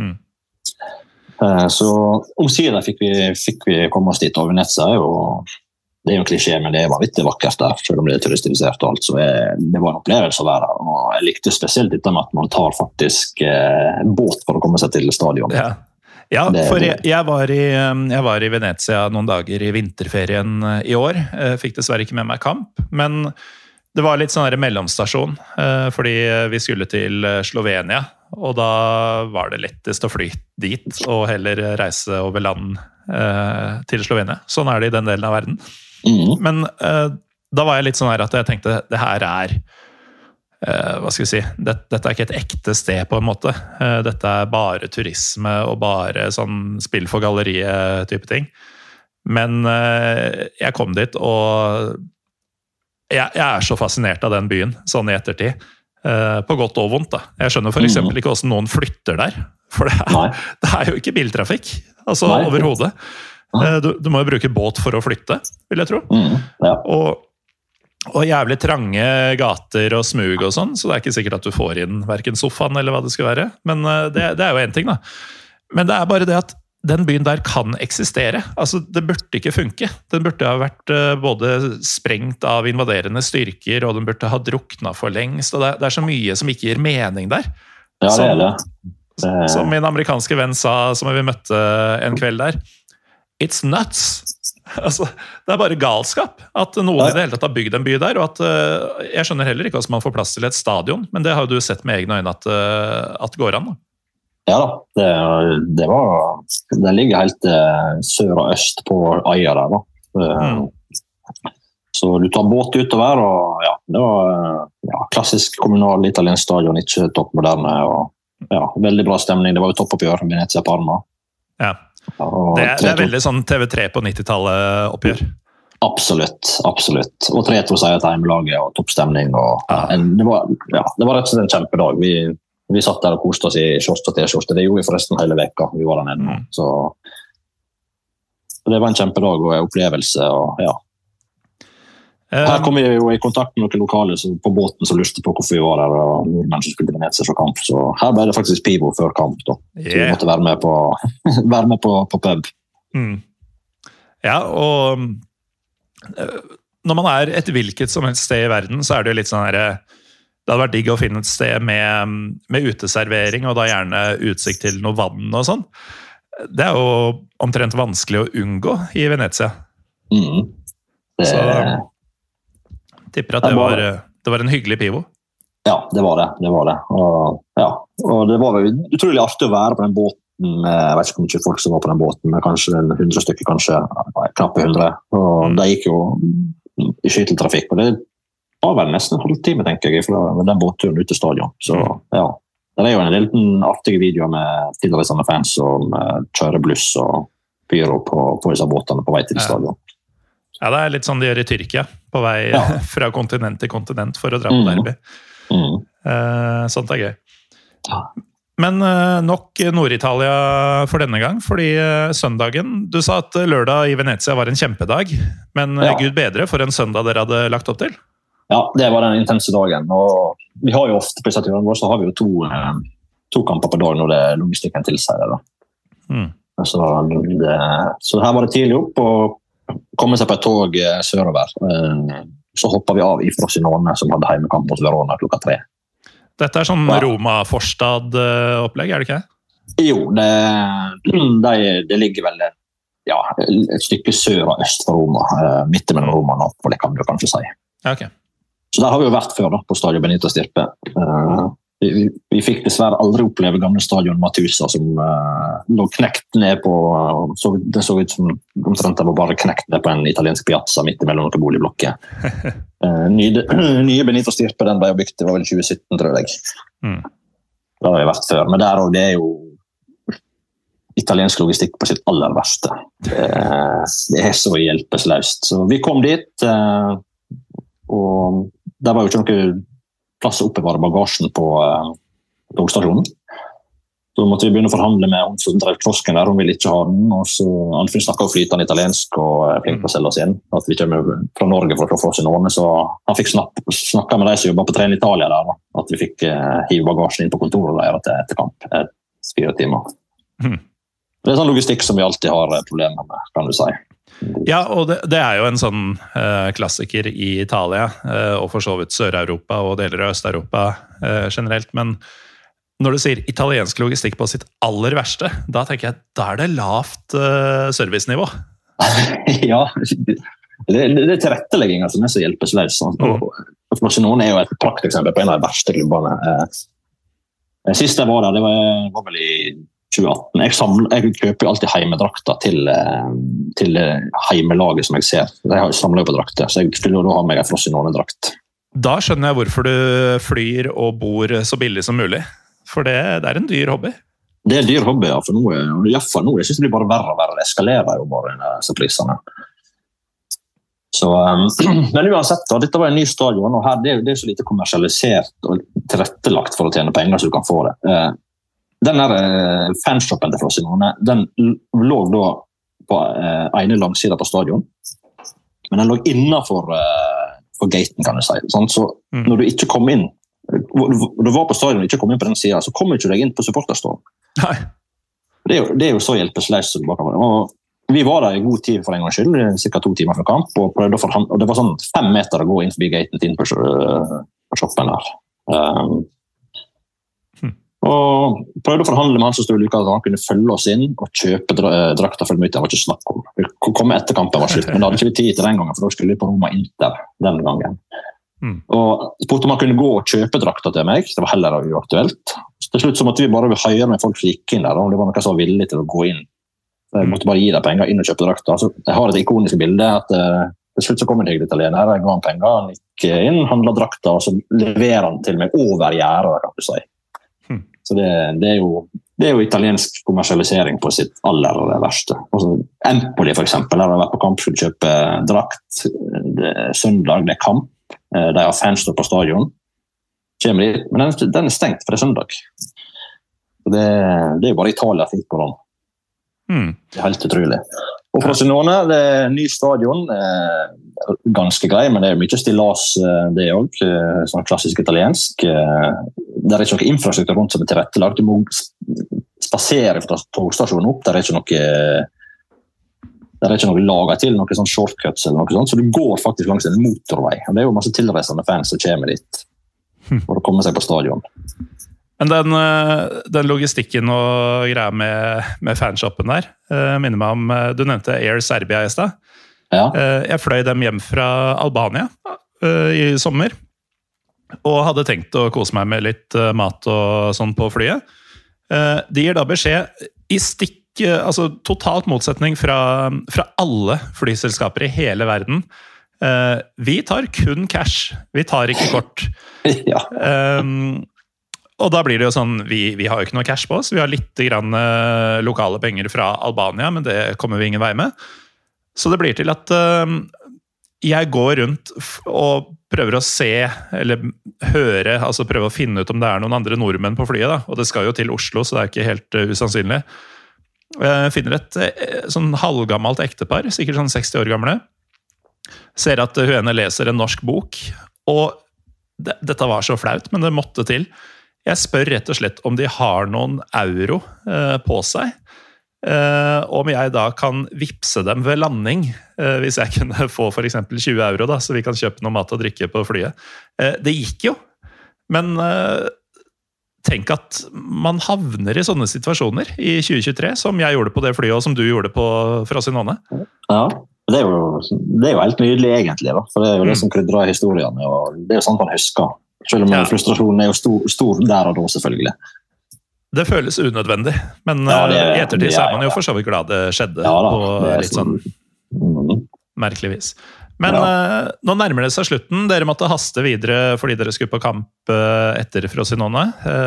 Så omsider fikk vi komme oss dit, og Venezia det jo en klisjé, men det var litt vakkert der, selv om det turistifisert og alt, så det var en opplevelse å være her, og jeg likte spesielt dette med at man tar faktisk båt for å komme seg til stadion. Ja, for jeg var I Venezia noen dager I vinterferien I år. Jeg fikk dessverre ikke med meg kamp, men det var litt sånn her mellomstasjon, fordi vi skulle til Slovenia, og da var det lettest å fly dit, og heller reise over land til Slovenia. Sånn det I den delen av verden. Men da var jeg litt sånn her at jeg tenkte, det her hva skal vi si, dette ikke et ekte sted på en måte. Dette bare turisme og bare sånn spill for galleriet type ting. Men jeg kom dit, og jeg så fascinert av den byen, sånn I ettertid. På godt og vondt da. Jeg skjønner for eksempel ikke hvordan noen flytter der, for det jo ikke biltrafikk, altså overhodet. Du må jo bruke båt for å flytte, vil jeg tro. Og jævlig trange gater og smug og sånn, så det ikke sikkert at du får inn hverken sofaen eller hva det skal være. Men det jo en ting da. Men det bare det at den byen der kan eksistere. Altså, det burde ikke funke. Den burde ha vært både sprengt av invaderende styrker, og den burde ha druknet for lengst, og det så mye som ikke gir mening der. Ja, det Som min amerikanske venn sa, som vi møtte en kveld der, it's nuts! Altså, det bare galskap at noen I det hele tatt har bygd en by der, og at jeg skjønner heller ikke hvordan man får plass til et stadion, men det har jo du sett med egne øyne at går an da. Ja da, det ligger helt sør og øst på Aia der da. Så du tar båt utover, og det var klassisk kommunal italiensk stadion, ikke toppmoderne, og veldig bra stemning. Det var jo toppoppgjør, Venezia Parma. Ja. Det veldig sånn TV3 på 90-tallet oppgjør. Absolutt. Og 3-2 seier til hjemmelaget og toppstemning. Og, det var rett og slett en kjempedag. Vi satt der og koste oss I shorts og t-shorts. Det gjorde vi forresten hele veka. Vi var der nede. Så det var en kjempedag og en opplevelse. Og, her kom vi jo I kontakt med noen lokale på båten som lurte på hvorfor vi var der, og nordmenn som skulle til Venezia for kamp. Så her ble det faktisk pivo før kamp da. Så vi måtte være med på pub. Ja, og når man et hvilket som helst sted I verden, så det jo litt sånn her, det hadde vært digg å finne et sted med uteservering, og da gjerne utsikt til noe vann og sånn. Det jo omtrent vanskelig å unngå I Venezia. Så tipper at det var en hyggelig pivo. Ja, det var det. Og det var utrolig artig å være på den båten. Jeg vet ikke hvor mye folk som var på den båten, men kanskje 100 stykker, kanskje knappe 100. Og det gikk jo I skyteltrafikk, og det var vel nesten en halvtime, tenker jeg, fra den båtturen ut til stadion. Så det jo en liten artige videoer med tilreisende fans som kjører bluss og pyro på disse båtene på vei til stadion. Ja, det litt sånn de gjør i Tyrkia, på vei fra kontinent til kontinent for å dra på derby. Sånt gøy. Ja. Men nok Nord-Italia for denne gang, fordi søndagen, du sa at lørdag i Venezia var en kjempedag, men Gud bedre for en søndag dere hadde lagt opp til? Ja, det var den intense dagen, og vi har jo ofte på stadion vår, så har vi jo to kamper på dag når det logistikken tilsier det. Så her var det tidlig opp og komme seg på et tog sørover. Så hoppet vi av i Frosinone som hadde heimekamp mot Verona klokka 3. Dette sånn Roma-Forstad-opplegg, det ikke? Jo, det ligger vel et stykke sør og øst for Roma, midt mellom Roma og Napoli, kan du kanskje si. Ok. Så der har vi jo vært før da, på stadion Benito Stirpe. Vi fikk dessverre aldri oppleve gamle stadion Matusa som lå knekt ned på, det så ut som omtrent det var bare knekt ned på en italiensk piazza midt mellom noen boligblokker. Nye Benito Stirpe, den ble bygd, det var vel 2017, tror jeg. Det har vi vært før, men der også, det jo italiensk logistikk på sitt aller verste. Det så hjelpeløst. Så vi kom dit, og det var jo ikke noe plass å oppbevare bagasjen på togstasjonen. Så måtte vi begynne å forhandle med hun som drev kiosken der, hun ville ikke ha den, og så Anfinn snakket flytende italiensk og flink på å selge oss inn, at vi kommer fra Norge for å få sin ordne, så han fikk snakket med de som jobbet på Trening Italia der, at vi fikk hive bagasjen inn på kontoret der etter kamp, 4 timer. Det sånn logistikk som vi alltid har problemer med, kan du si. Ja, og det jo en sånn klassiker i Italia, og for så vidt Sør-Europa og deler av Øst-Europa generelt, men når du sier italiensk logistikk på sitt aller verste, da tenker jeg, da det lavt servicenivå. Ja, det tilretteleggingen som så hjelpeløs. Frosinone jo et prakteksempel på en av de verste klubbene. Sist jeg var der, det var vel i 2018. Jeg kjøper alltid heimedrakter til heimelaget som jeg ser. Jeg samler jo på drakter, så jeg skulle da ha meg en Frosinone-drakt. Da skjønner jeg hvorfor du flyr og bor så billig som mulig. For det en dyr hobby. Det en dyr hobby, ja. For nå, i hvert fall nå, jeg synes det blir bare verre og verre. Det eskalerer jo bare disse prisene. Så, men uansett, da, dette var en ny stadion, og her det så lite kommersialisert og tilrettelagt for å tjene penger så du kan få det. Den der fanshoppen til Frosinone, den lå da på ene langsida på stadion, men den lå innenfor for gaten, kan du si. Sånn, så når du ikke kom inn, du var på stadion og ikke kom inn på den siden, så kom ikke deg inn på supporterstålen. Nei. Det jo så hjelpeløst som det bare kan være. Og vi var der i god tid for en gang skyld, cirka 2 timer fra kamp, og prøvde å forhandle, og det var sånn 5 meter å gå inn forbi gaten inn på shoppen der. Og prøvde å forhandle med han som stod i luka at han kunne følge oss inn og kjøpe drakter for mye. Det var ikke snakk om. Vi kom etter kampen var slutt, men det hadde ikke vi tid til den gangen, for da skulle vi på Roma Inter den gangen. Og spurte om han kunne gå og kjøpe drakter til meg. Det var heller uaktuelt. Til slutt så måtte vi bare høre med folk som gikk inn der, og det var noen som var villig til å gå inn. Så jeg måtte bare gi deg penger inn og kjøpe drakter. Så jeg har et ikonisk bilde at til slutt så kom en hyggelig italiener, jeg ga han penger, han gikk inn, handlet drakter, og så leverer han til meg over gjerdet, kan du si. Så det jo italiensk kommersialisering på sitt aller verste. Altså, Empoli for eksempel, der har vært på kamp, skulle kjøpe drakt, søndag, det kamp, de har fanstår på stadion, kommer dit, men den stengt for det søndag. Det jo bare Italia fint på den. Det helt utrolig. Og Frosinone, det ny stadion, ganske grei, men det jo mye stillas det også, sånn klassisk italiensk. Det ikke noe infrastruktur rundt som tilrettelagt. Du må spasere fra togstasjonen opp, det ikke noe laget til, noe sånn shortcuts eller noe sånt, så du går faktisk langs en motorvei. Og det jo masse tilreisende fans som kommer dit for å komme seg på stadion. Men den logistikken og greia med fanshoppen der, minner meg om, du nevnte Air Serbia i sted. Ja. Jeg fløy dem hjem fra Albania i sommer, og hadde tenkt å kose meg med litt mat og sånn på flyet. De gir da beskjed i stikk, altså totalt motsetning fra alle flyselskaper i hele verden. Vi tar kun cash, vi tar ikke kort. Ja. Og da blir det jo sånn, vi har jo ikke noe cash på oss, vi har litt grann lokale penger fra Albania, men det kommer vi ingen vei med. Så det blir til at jeg går rundt og prøver å se, eller høre, altså prøve å finne ut om det noen andre nordmenn på flyet, da. Og det skal jo til Oslo, så det ikke helt usannsynlig. Jeg finner et sånn halvgammelt ektepar, sikkert sånn 60 år gamle. Ser at hun ene leser en norsk bok, og dette var så flaut, men det måtte til. Jeg spør rett og slett om de har noen euro på seg, om jeg da kan vipse dem ved landing, hvis jeg kunne få for eksempel 20 euro, da, så vi kan kjøpe noe mat og drikke på flyet. Det gikk jo, men tenk at man havner i sånne situasjoner i 2023, som jeg gjorde på det flyet, og som du gjorde på Frosinone. Ja, det er jo helt nydelig egentlig, da. For det er jo det som krydrer historiene, og det er jo sånn man husker. Selv om frustrasjonen er jo stor der og da, selvfølgelig. Det føles unødvendig, men i ettertid så man jo for så vidt glad det skjedde på litt sånn merkelig vis. Men nå nærmer det seg slutten. Dere måtte haste videre fordi dere skulle på kamp etter Frosinone.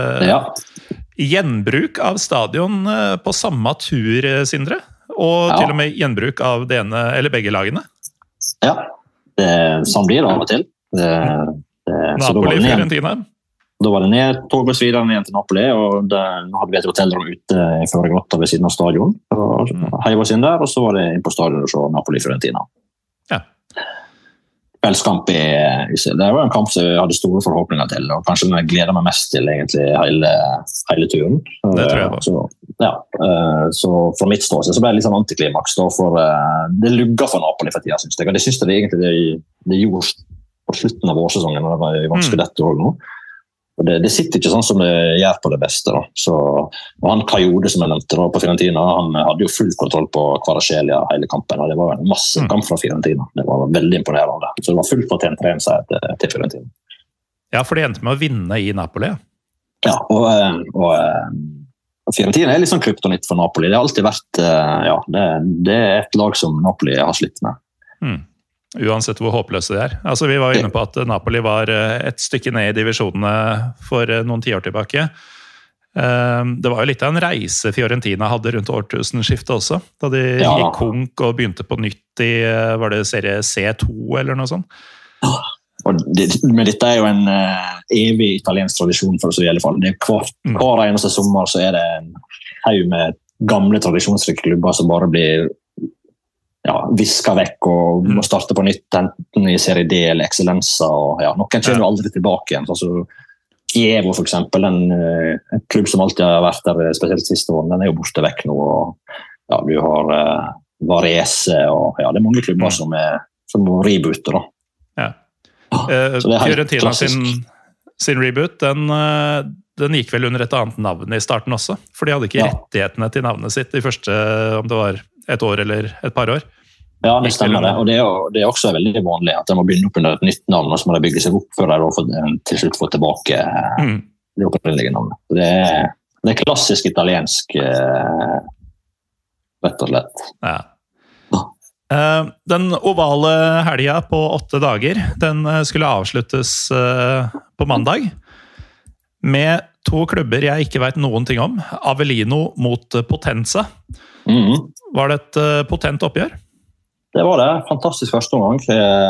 Gjenbruk av stadion på samme tur, Sindre, og til og med gjenbruk av det ene eller begge lagene. Ja, sånn blir det av og til. Napoli, Fiorentina. Da var det ned, toget videre ned til Napoli, og nå hadde vi et hotellrom ute i Føregrotta ved siden av stadion. Heiv oss inn der, og så var det inn på stadion og så Napoli, Fiorentina. Ja. Kveldskamp det var en kamp som jeg hadde store forhåpninger til, og kanskje jeg gleder meg mest til egentlig hele turen. Det tror jeg på. Så fra mitt ståsted så ble det litt sånn antiklimaks, for det lugget for Napoli for tida, synes jeg. Og det synes jeg egentlig det gjorde på slutten av vårsesongen, når det var vanskelig dette også nå. Og det sitter ikke sånn som det gjør på det beste. Da. Så, og han Kajode som jeg nevnte da, på Fiorentina, han hadde jo full kontroll på Kvaratskhelia hele kampen, og det var en masse kamp fra Fiorentina. Det var veldig imponerende. Så det var fullt fortjent 3-1 til Fiorentina. Ja, for de endte med å vinne i Napoli. Ja, og Fiorentina er litt sånn kryptonitt for Napoli. Det har alltid vært, det et lag som Napoli har slitt med. Uansett hvor håpløse det Altså, vi var inne på at Napoli var et stykke ned i divisjonene for noen tiår tilbake. Det var jo litt av en reise Fiorentina hadde rundt årtusenskiftet også, da de gikk konk og begynte på nytt i, var det serie C2 eller noe sånt? Men dette er jo en evig italiensk tradisjon for oss i alle fall. Det hver eneste sommer så er det en haug med gamle tradisjonsrike klubber som bare blir viska vekk og må starte på nytt, enten i serie D eller Excellenza, og noen kommer jo aldri tilbake igjen. Altså, Kievo for eksempel, en klubb som alltid har vært der, spesielt siste åren, den er jo borte vekk nå, og du har Varese, og det er mange klubber som må reboote da. Fiorentina sin reboot, den gikk vel under et annet navn i starten også, for de hadde ikke rettighetene til navnet sitt i første, om det var et år eller et par år. Ja, det stemmer det, og det er også veldig vanlig at de må begynne opp under et nytt navn, og så må de bygge seg opp før de til slutt får tilbake det opprinnelige navnet. Det er klassisk italiensk, rett og slett. Ja. Den ovale helga på 8 dager, den skulle avsluttes på mandag, med 2 klubber jeg ikke vet noen ting om. Avellino mot Potenza. Var det et potent oppgjør? Det var det. Fantastisk første omgang.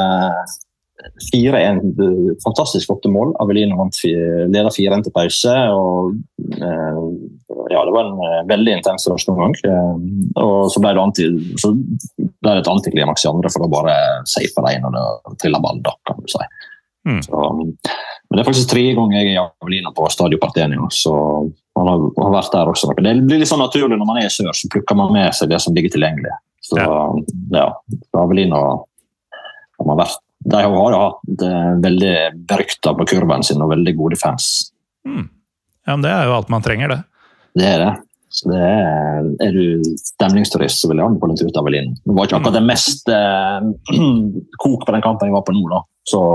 4-1, fantastisk flotte mål. Avellino leder 4-1 til pause. Og, det var en veldig intens første omgang. Og så ble det et antiklimaks i andre, for å bare safe det inn og det triller ball, da, kan du si. Så, men det er faktisk 3 ganger jeg er i Avellino på Stadio Partenio, så han har vært der også. Det blir litt sånn naturlig når man er i sør, så plukker man med seg det som ligger tilgjengelig. Så Avellino har man vært. De har jo hatt veldig berykta på kurven sin og veldig gode fans. Ja, men det er jo alt man trenger, det. Det er det. Så er du stemningsturist, så vil jeg anbefale en tur til Avellino. Det var ikke akkurat det mest kok på den kampen jeg var på nå, da.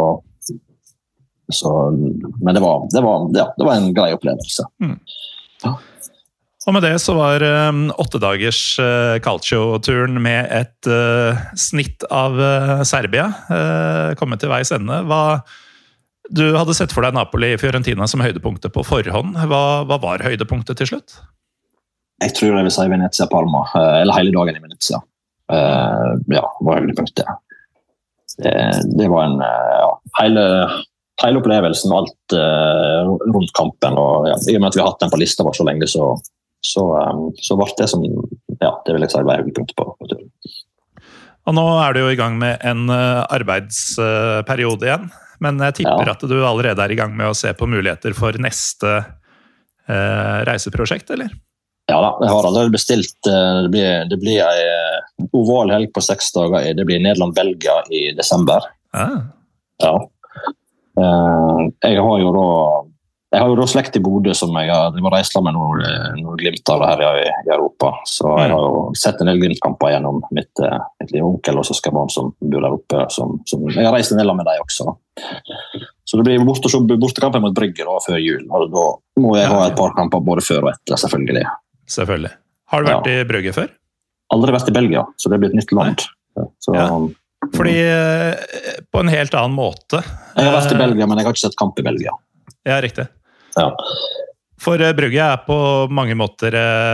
Men det var en grei opplevelse. Og med det så var 8 dagers Calcio-turen med et snitt av Serbia kommet til veis ende. Du hadde sett for deg Napoli i Fiorentina som høydepunktet på forhånd. Hva var høydepunktet til slutt? Jeg tror jeg vil si Venezia Palma, eller hele dagen i Venezia. Var høydepunktet. det var en hele opplevelsen, alt rundt kampen. Og I og med at vi har hatt den på lista vår så lenge, så ble det som, det vil jeg si var høydepunktet på turen. Og nå du jo I gang med en arbeidsperiode igjen, men jeg tipper at du allerede I gang med å se på muligheter for neste reiseprosjekt, eller? Ja da, jeg har allerede bestilt. Det blir en oval helg på 6 dager. Det blir Nederland-Belgia I desember. Ja. Jeg har jo da slekt I Bodø som jeg har reist sammen med noen glimt av det her I Europa. Så jeg har jo sett en del glimtkamper gjennom mitt lille onkel og søskenbarn som bor der oppe. Jeg har reist en del med deg også. Så det blir bortekampen mot Brygge da, før jul. Og da må jeg ha et par kamper både før og etter, selvfølgelig. Selvfølgelig. Har du vært I Brygge før? Aldri vært I Belgia, så det blir et nytt land. Så, Fordi på en helt annen måte. Jeg har vært I Belgia, men jeg har ikke sett kamp I Belgia. Ja, riktig. Ja. For Brygge på mange måter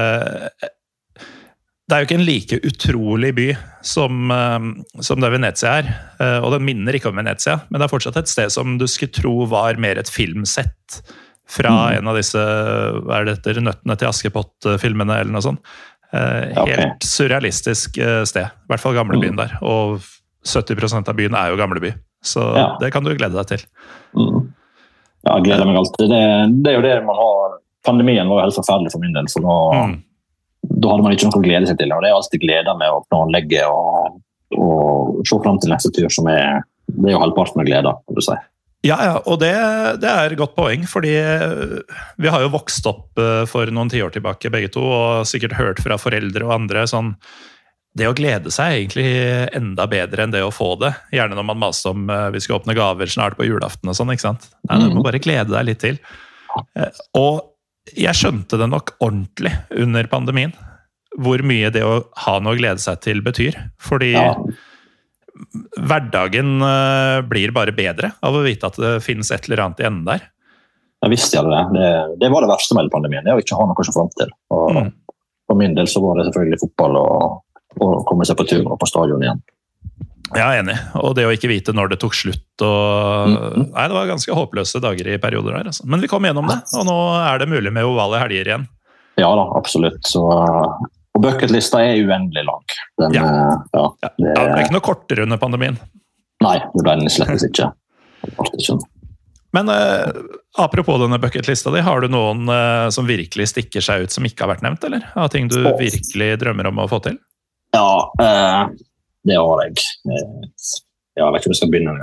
det jo ikke en like utrolig by som det Venezia og den minner ikke om Venezia, men det fortsatt et sted som du skulle tro var mer et filmsett fra en av disse, hva det heter, Nøttene til Askepott-filmene eller noe sånt. Helt surrealistisk sted, I hvert fall gamlebyen der, og 70% av byen jo gamleby, så det kan du glede deg til. Ja, jeg gleder meg alltid. Det jo det man har. Pandemien var jo helt forferdelig for min del, for da hadde man ikke noe å glede seg til, og det alltid gleder med å planlegge og se frem til neste tur, som det jo halvparten av gleder, kan du si. Ja, og det et godt poeng, fordi vi har jo vokst opp for noen 10 år tilbake begge to, og sikkert hørt fra foreldre og andre sånn, det å glede seg egentlig enda bedre enn det å få det. Gjerne når man maser om vi skal åpne gaver snart på julaften og sånn, ikke sant? Nei, du må bare glede deg litt til. Og jeg skjønte det nok ordentlig under pandemien, hvor mye det å ha noe å glede seg til betyr. Fordi hverdagen blir bare bedre av å vite at det finnes et eller annet I enden der. Jeg visste det. Det var det verste med pandemien, det å ikke ha noe å se frem til. Og for min del så var det selvfølgelig fotball og komme seg på tur og på stadion igjen. Jeg enig, og det å ikke vite når det tok slutt Nei, det var ganske håpløse dager I perioder der, altså. Men vi kom gjennom det, og nå det mulig med ovale helger igjen. Ja da, absolutt. Og bucketlista uendelig lang. Det ble ikke noe kortere under pandemien. Nei, det ble den slett ikke. Men apropos denne bucketlista di, har du noen som virkelig stikker seg ut som ikke har vært nevnt, eller? Av ting du virkelig drømmer om å få til? Ja, det har jeg. Jeg vet ikke om jeg skal begynne.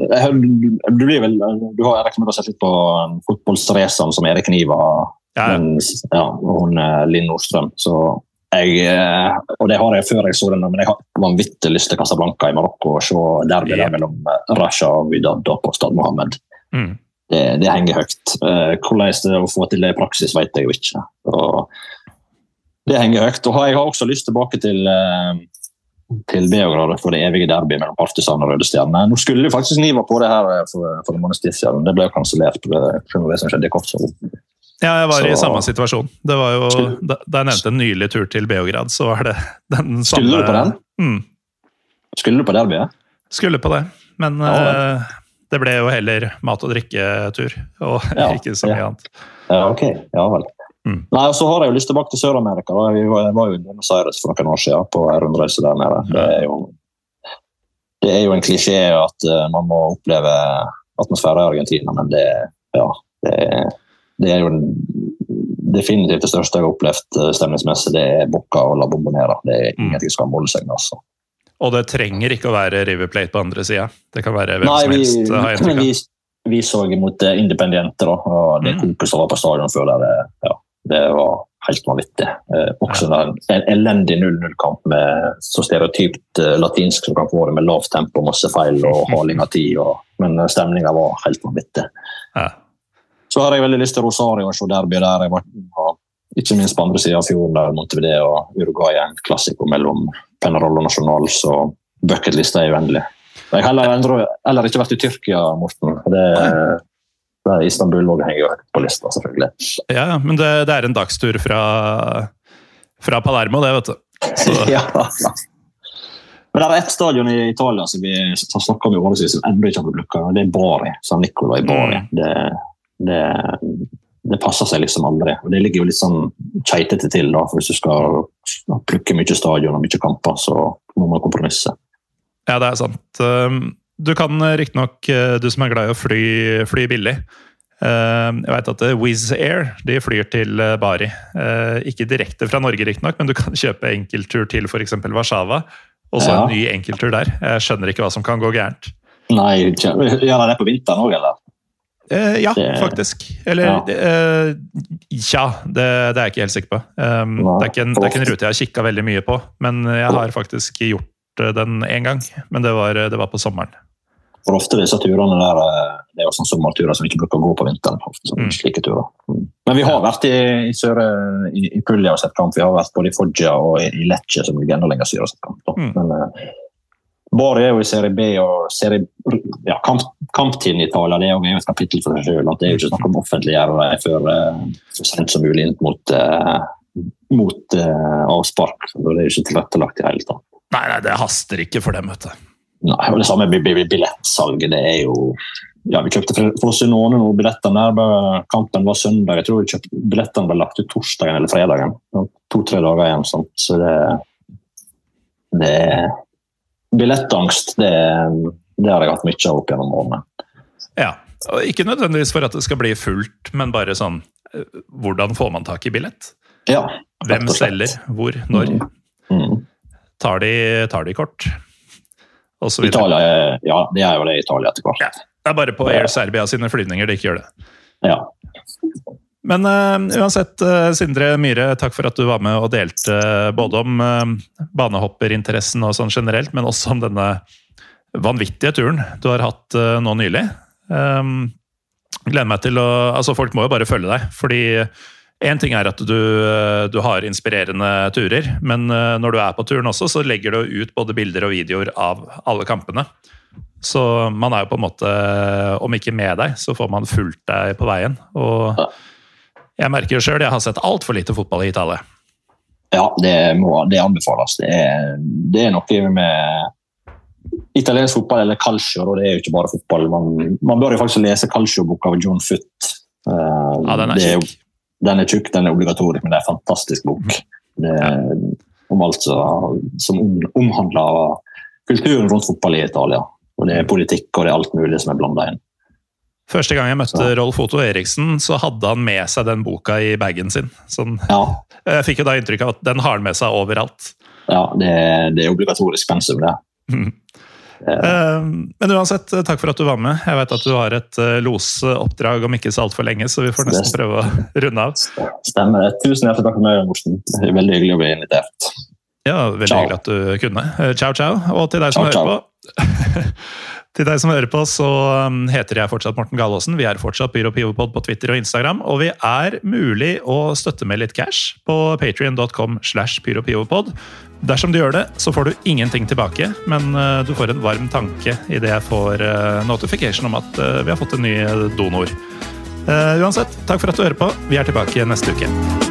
Du har rekket med å sett litt på fotballsraceren som Erik Niva, og hun Linn Nordstrøm. Så og det har jeg før jeg så den, men jeg har vanvittig lyst til Casablanca I Marokko og se derby der mellom Rasha og Wydad på Stad Mohammed. Det henger høyt. Hvordan det å få til det I praksis vet jeg jo ikke. Og det henger høyt, og jeg har også lyst tilbake til Beograd for det evige derby mellom Partisan og Røde Stjerne. Nå skulle jo faktisk Niva på det her for en måneds tid siden, det ble jo kansellert på det som skjedde I Kosovo. Ja, jeg var I samme situasjon. Det var jo, da jeg nevnte en nylig tur til Beograd, så var det den samme... Skulle du på den? Skulle du på derbyet? Skulle på det, men det ble jo heller mat- og drikketur, og ikke så mye annet. Ja, ok. Ja, vel. Nei, og så har jeg jo lyst tilbake til Sør-Amerika. Vi var jo I Buenos Aires for noen år siden på rundreise der nede. Det jo en klisjé at man må oppleve atmosfæren I Argentina, men det jo definitivt det største jeg har opplevt stemningsmessig. Det Boca og La Bombonera. Det ingenting som kan måle seg med, altså. Og det trenger ikke å være River Plate på andre siden. Det kan være hvem som helst. Nei, vi så imot Independiente, og det koket som var på stadion før der, det var helt vanvittig. Også en elendig 0-0-kamp med så stereotypt latinsk som kan få det med lavt tempo, masse feil og haling av tid, men stemningen var helt vanvittig. Så har jeg veldig lyst til Rosario og se derby der. Jeg var ikke minst på andre siden av fjorden der Montevideo og Uruguay en klassiker mellom Penarol og Nacional, så bucketlista uendelig. Jeg har heller ikke vært I Tyrkia, Morten, og det Istanbul og henger jo på lista, selvfølgelig. Ja, men det en dagstur fra Palermo, det vet du. Så. Ja. Men det ett stadion i Italia som vi snakker om i årevis som enda ikke har blitt lukket, og det Bari, San Nicola i Bari. Det passer seg liksom aldri. Og det ligger jo litt sånn keitete til da, for hvis du skal plukke mye stadion og mye kamper, så må man kompromisse. Ja, det sant. Du kan riktig nok, du som glad i å fly billig. Jeg vet at Wizz Air, de flyr til Bari. Ikke direkte fra Norge riktig nok, men du kan kjøpe enkelttur til for eksempel Warszawa, og så en ny enkelttur der. Jeg skjønner ikke hva som kan gå gærent. Nei, gjør det på vinteren også, eller? Ja, faktisk. Eller, ja, det er jeg ikke helt sikker på. Det er ikke en rute jeg har kikket veldig mye på, men jeg har faktisk gjort den en gang, men det var på sommeren. For ofte disse turene der, det er jo sånne sommerturer som vi ikke bruker å gå på vinteren, ofte sånne slike turer. Men vi har vært i Puglia og sett kamp, vi har vært både i Foggia og i Lecce, som ligger enda lenger syd og sett kamp. Men Bari er jo i Serie B, og kamptiden i Italia, det er jo et kapittel for seg selv, at det er jo ikke snakk om offentliggjøre det før så sent som mulig inn mot avspark, og det er jo ikke tilrettelagt i hele tatt. Nei, det haster ikke for dem, vet du. Nei, og det samme billettsalget, det er jo... Ja, vi kjøpte Frosinone og billettene der, kampen var søndag, jeg tror billettene ble lagt ut torsdagen eller fredagen, 2-3 dager igjen, sånt. Så det billettangst, det har jeg hatt mye av opp gjennom årene. Ja, og ikke nødvendigvis for at det skal bli fullt, men bare sånn, hvordan får man tak i billett? Ja. Hvem selger, hvor, når? Tar de kort? Italia, ja, det er jo det i Italia etter hvert. Ja, det er bare på Air Serbia sine flyvninger det ikke gjør det. Ja. Men uansett, Sindre Myhre, takk for at du var med og delte både om banehopperinteressen og sånn generelt, men også om denne vanvittige turen du har hatt nå nylig. Gleder meg til altså folk må jo bare følge deg, fordi en ting er at du har inspirerende turer, men når du er på turen også, så legger du ut både bilder og videoer av alle kampene. Så man er jo på en måte, om ikke med deg, så får man fulgt deg på veien. Og jeg merker jo selv, jeg har sett alt for lite fotball i Italia. Ja, det anbefales. Det er noe med italiensk fotball, eller calcio, og det er jo ikke bare fotball. Man bør jo faktisk lese calcio-boka av John Foot. Ja, den er kjekk. Den er tjukk, den er obligatorisk, men det er en fantastisk bok. Det er om alt som omhandler kulturen rundt fotball i Italia. Og det er politikk, og det er alt mulig som er blandet inn. Første gang jeg møtte Rolf Otto Eriksen, så hadde han med seg den boka i bagen sin. Sånn, jeg fikk jo da inntrykk av at den har han med seg overalt. Ja, det er obligatorisk pensum, det. Men uansett, takk for at du var med. Jeg vet at du har et losoppdrag om ikke så alt for lenge, så vi får nesten prøve å runde av. Stemmer. Tusen hjertelig takk for meg, Morten. Det er veldig hyggelig å bli invitert. Ja, veldig hyggelig at du kunne. Ciao, ciao. Og til deg som hører på. Til deg som hører på, så heter jeg fortsatt Morten Galaasen. Vi er fortsatt Pyro Pivopod på Twitter og Instagram, og vi er mulig å støtte med litt cash på patreon.com/pyropivopod. Dersom du gjør det, så får du ingenting tilbake, men du får en varm tanke i det jeg får notification om at vi har fått en ny donor. Uansett, takk for at du hører på. Vi er tilbake neste uke.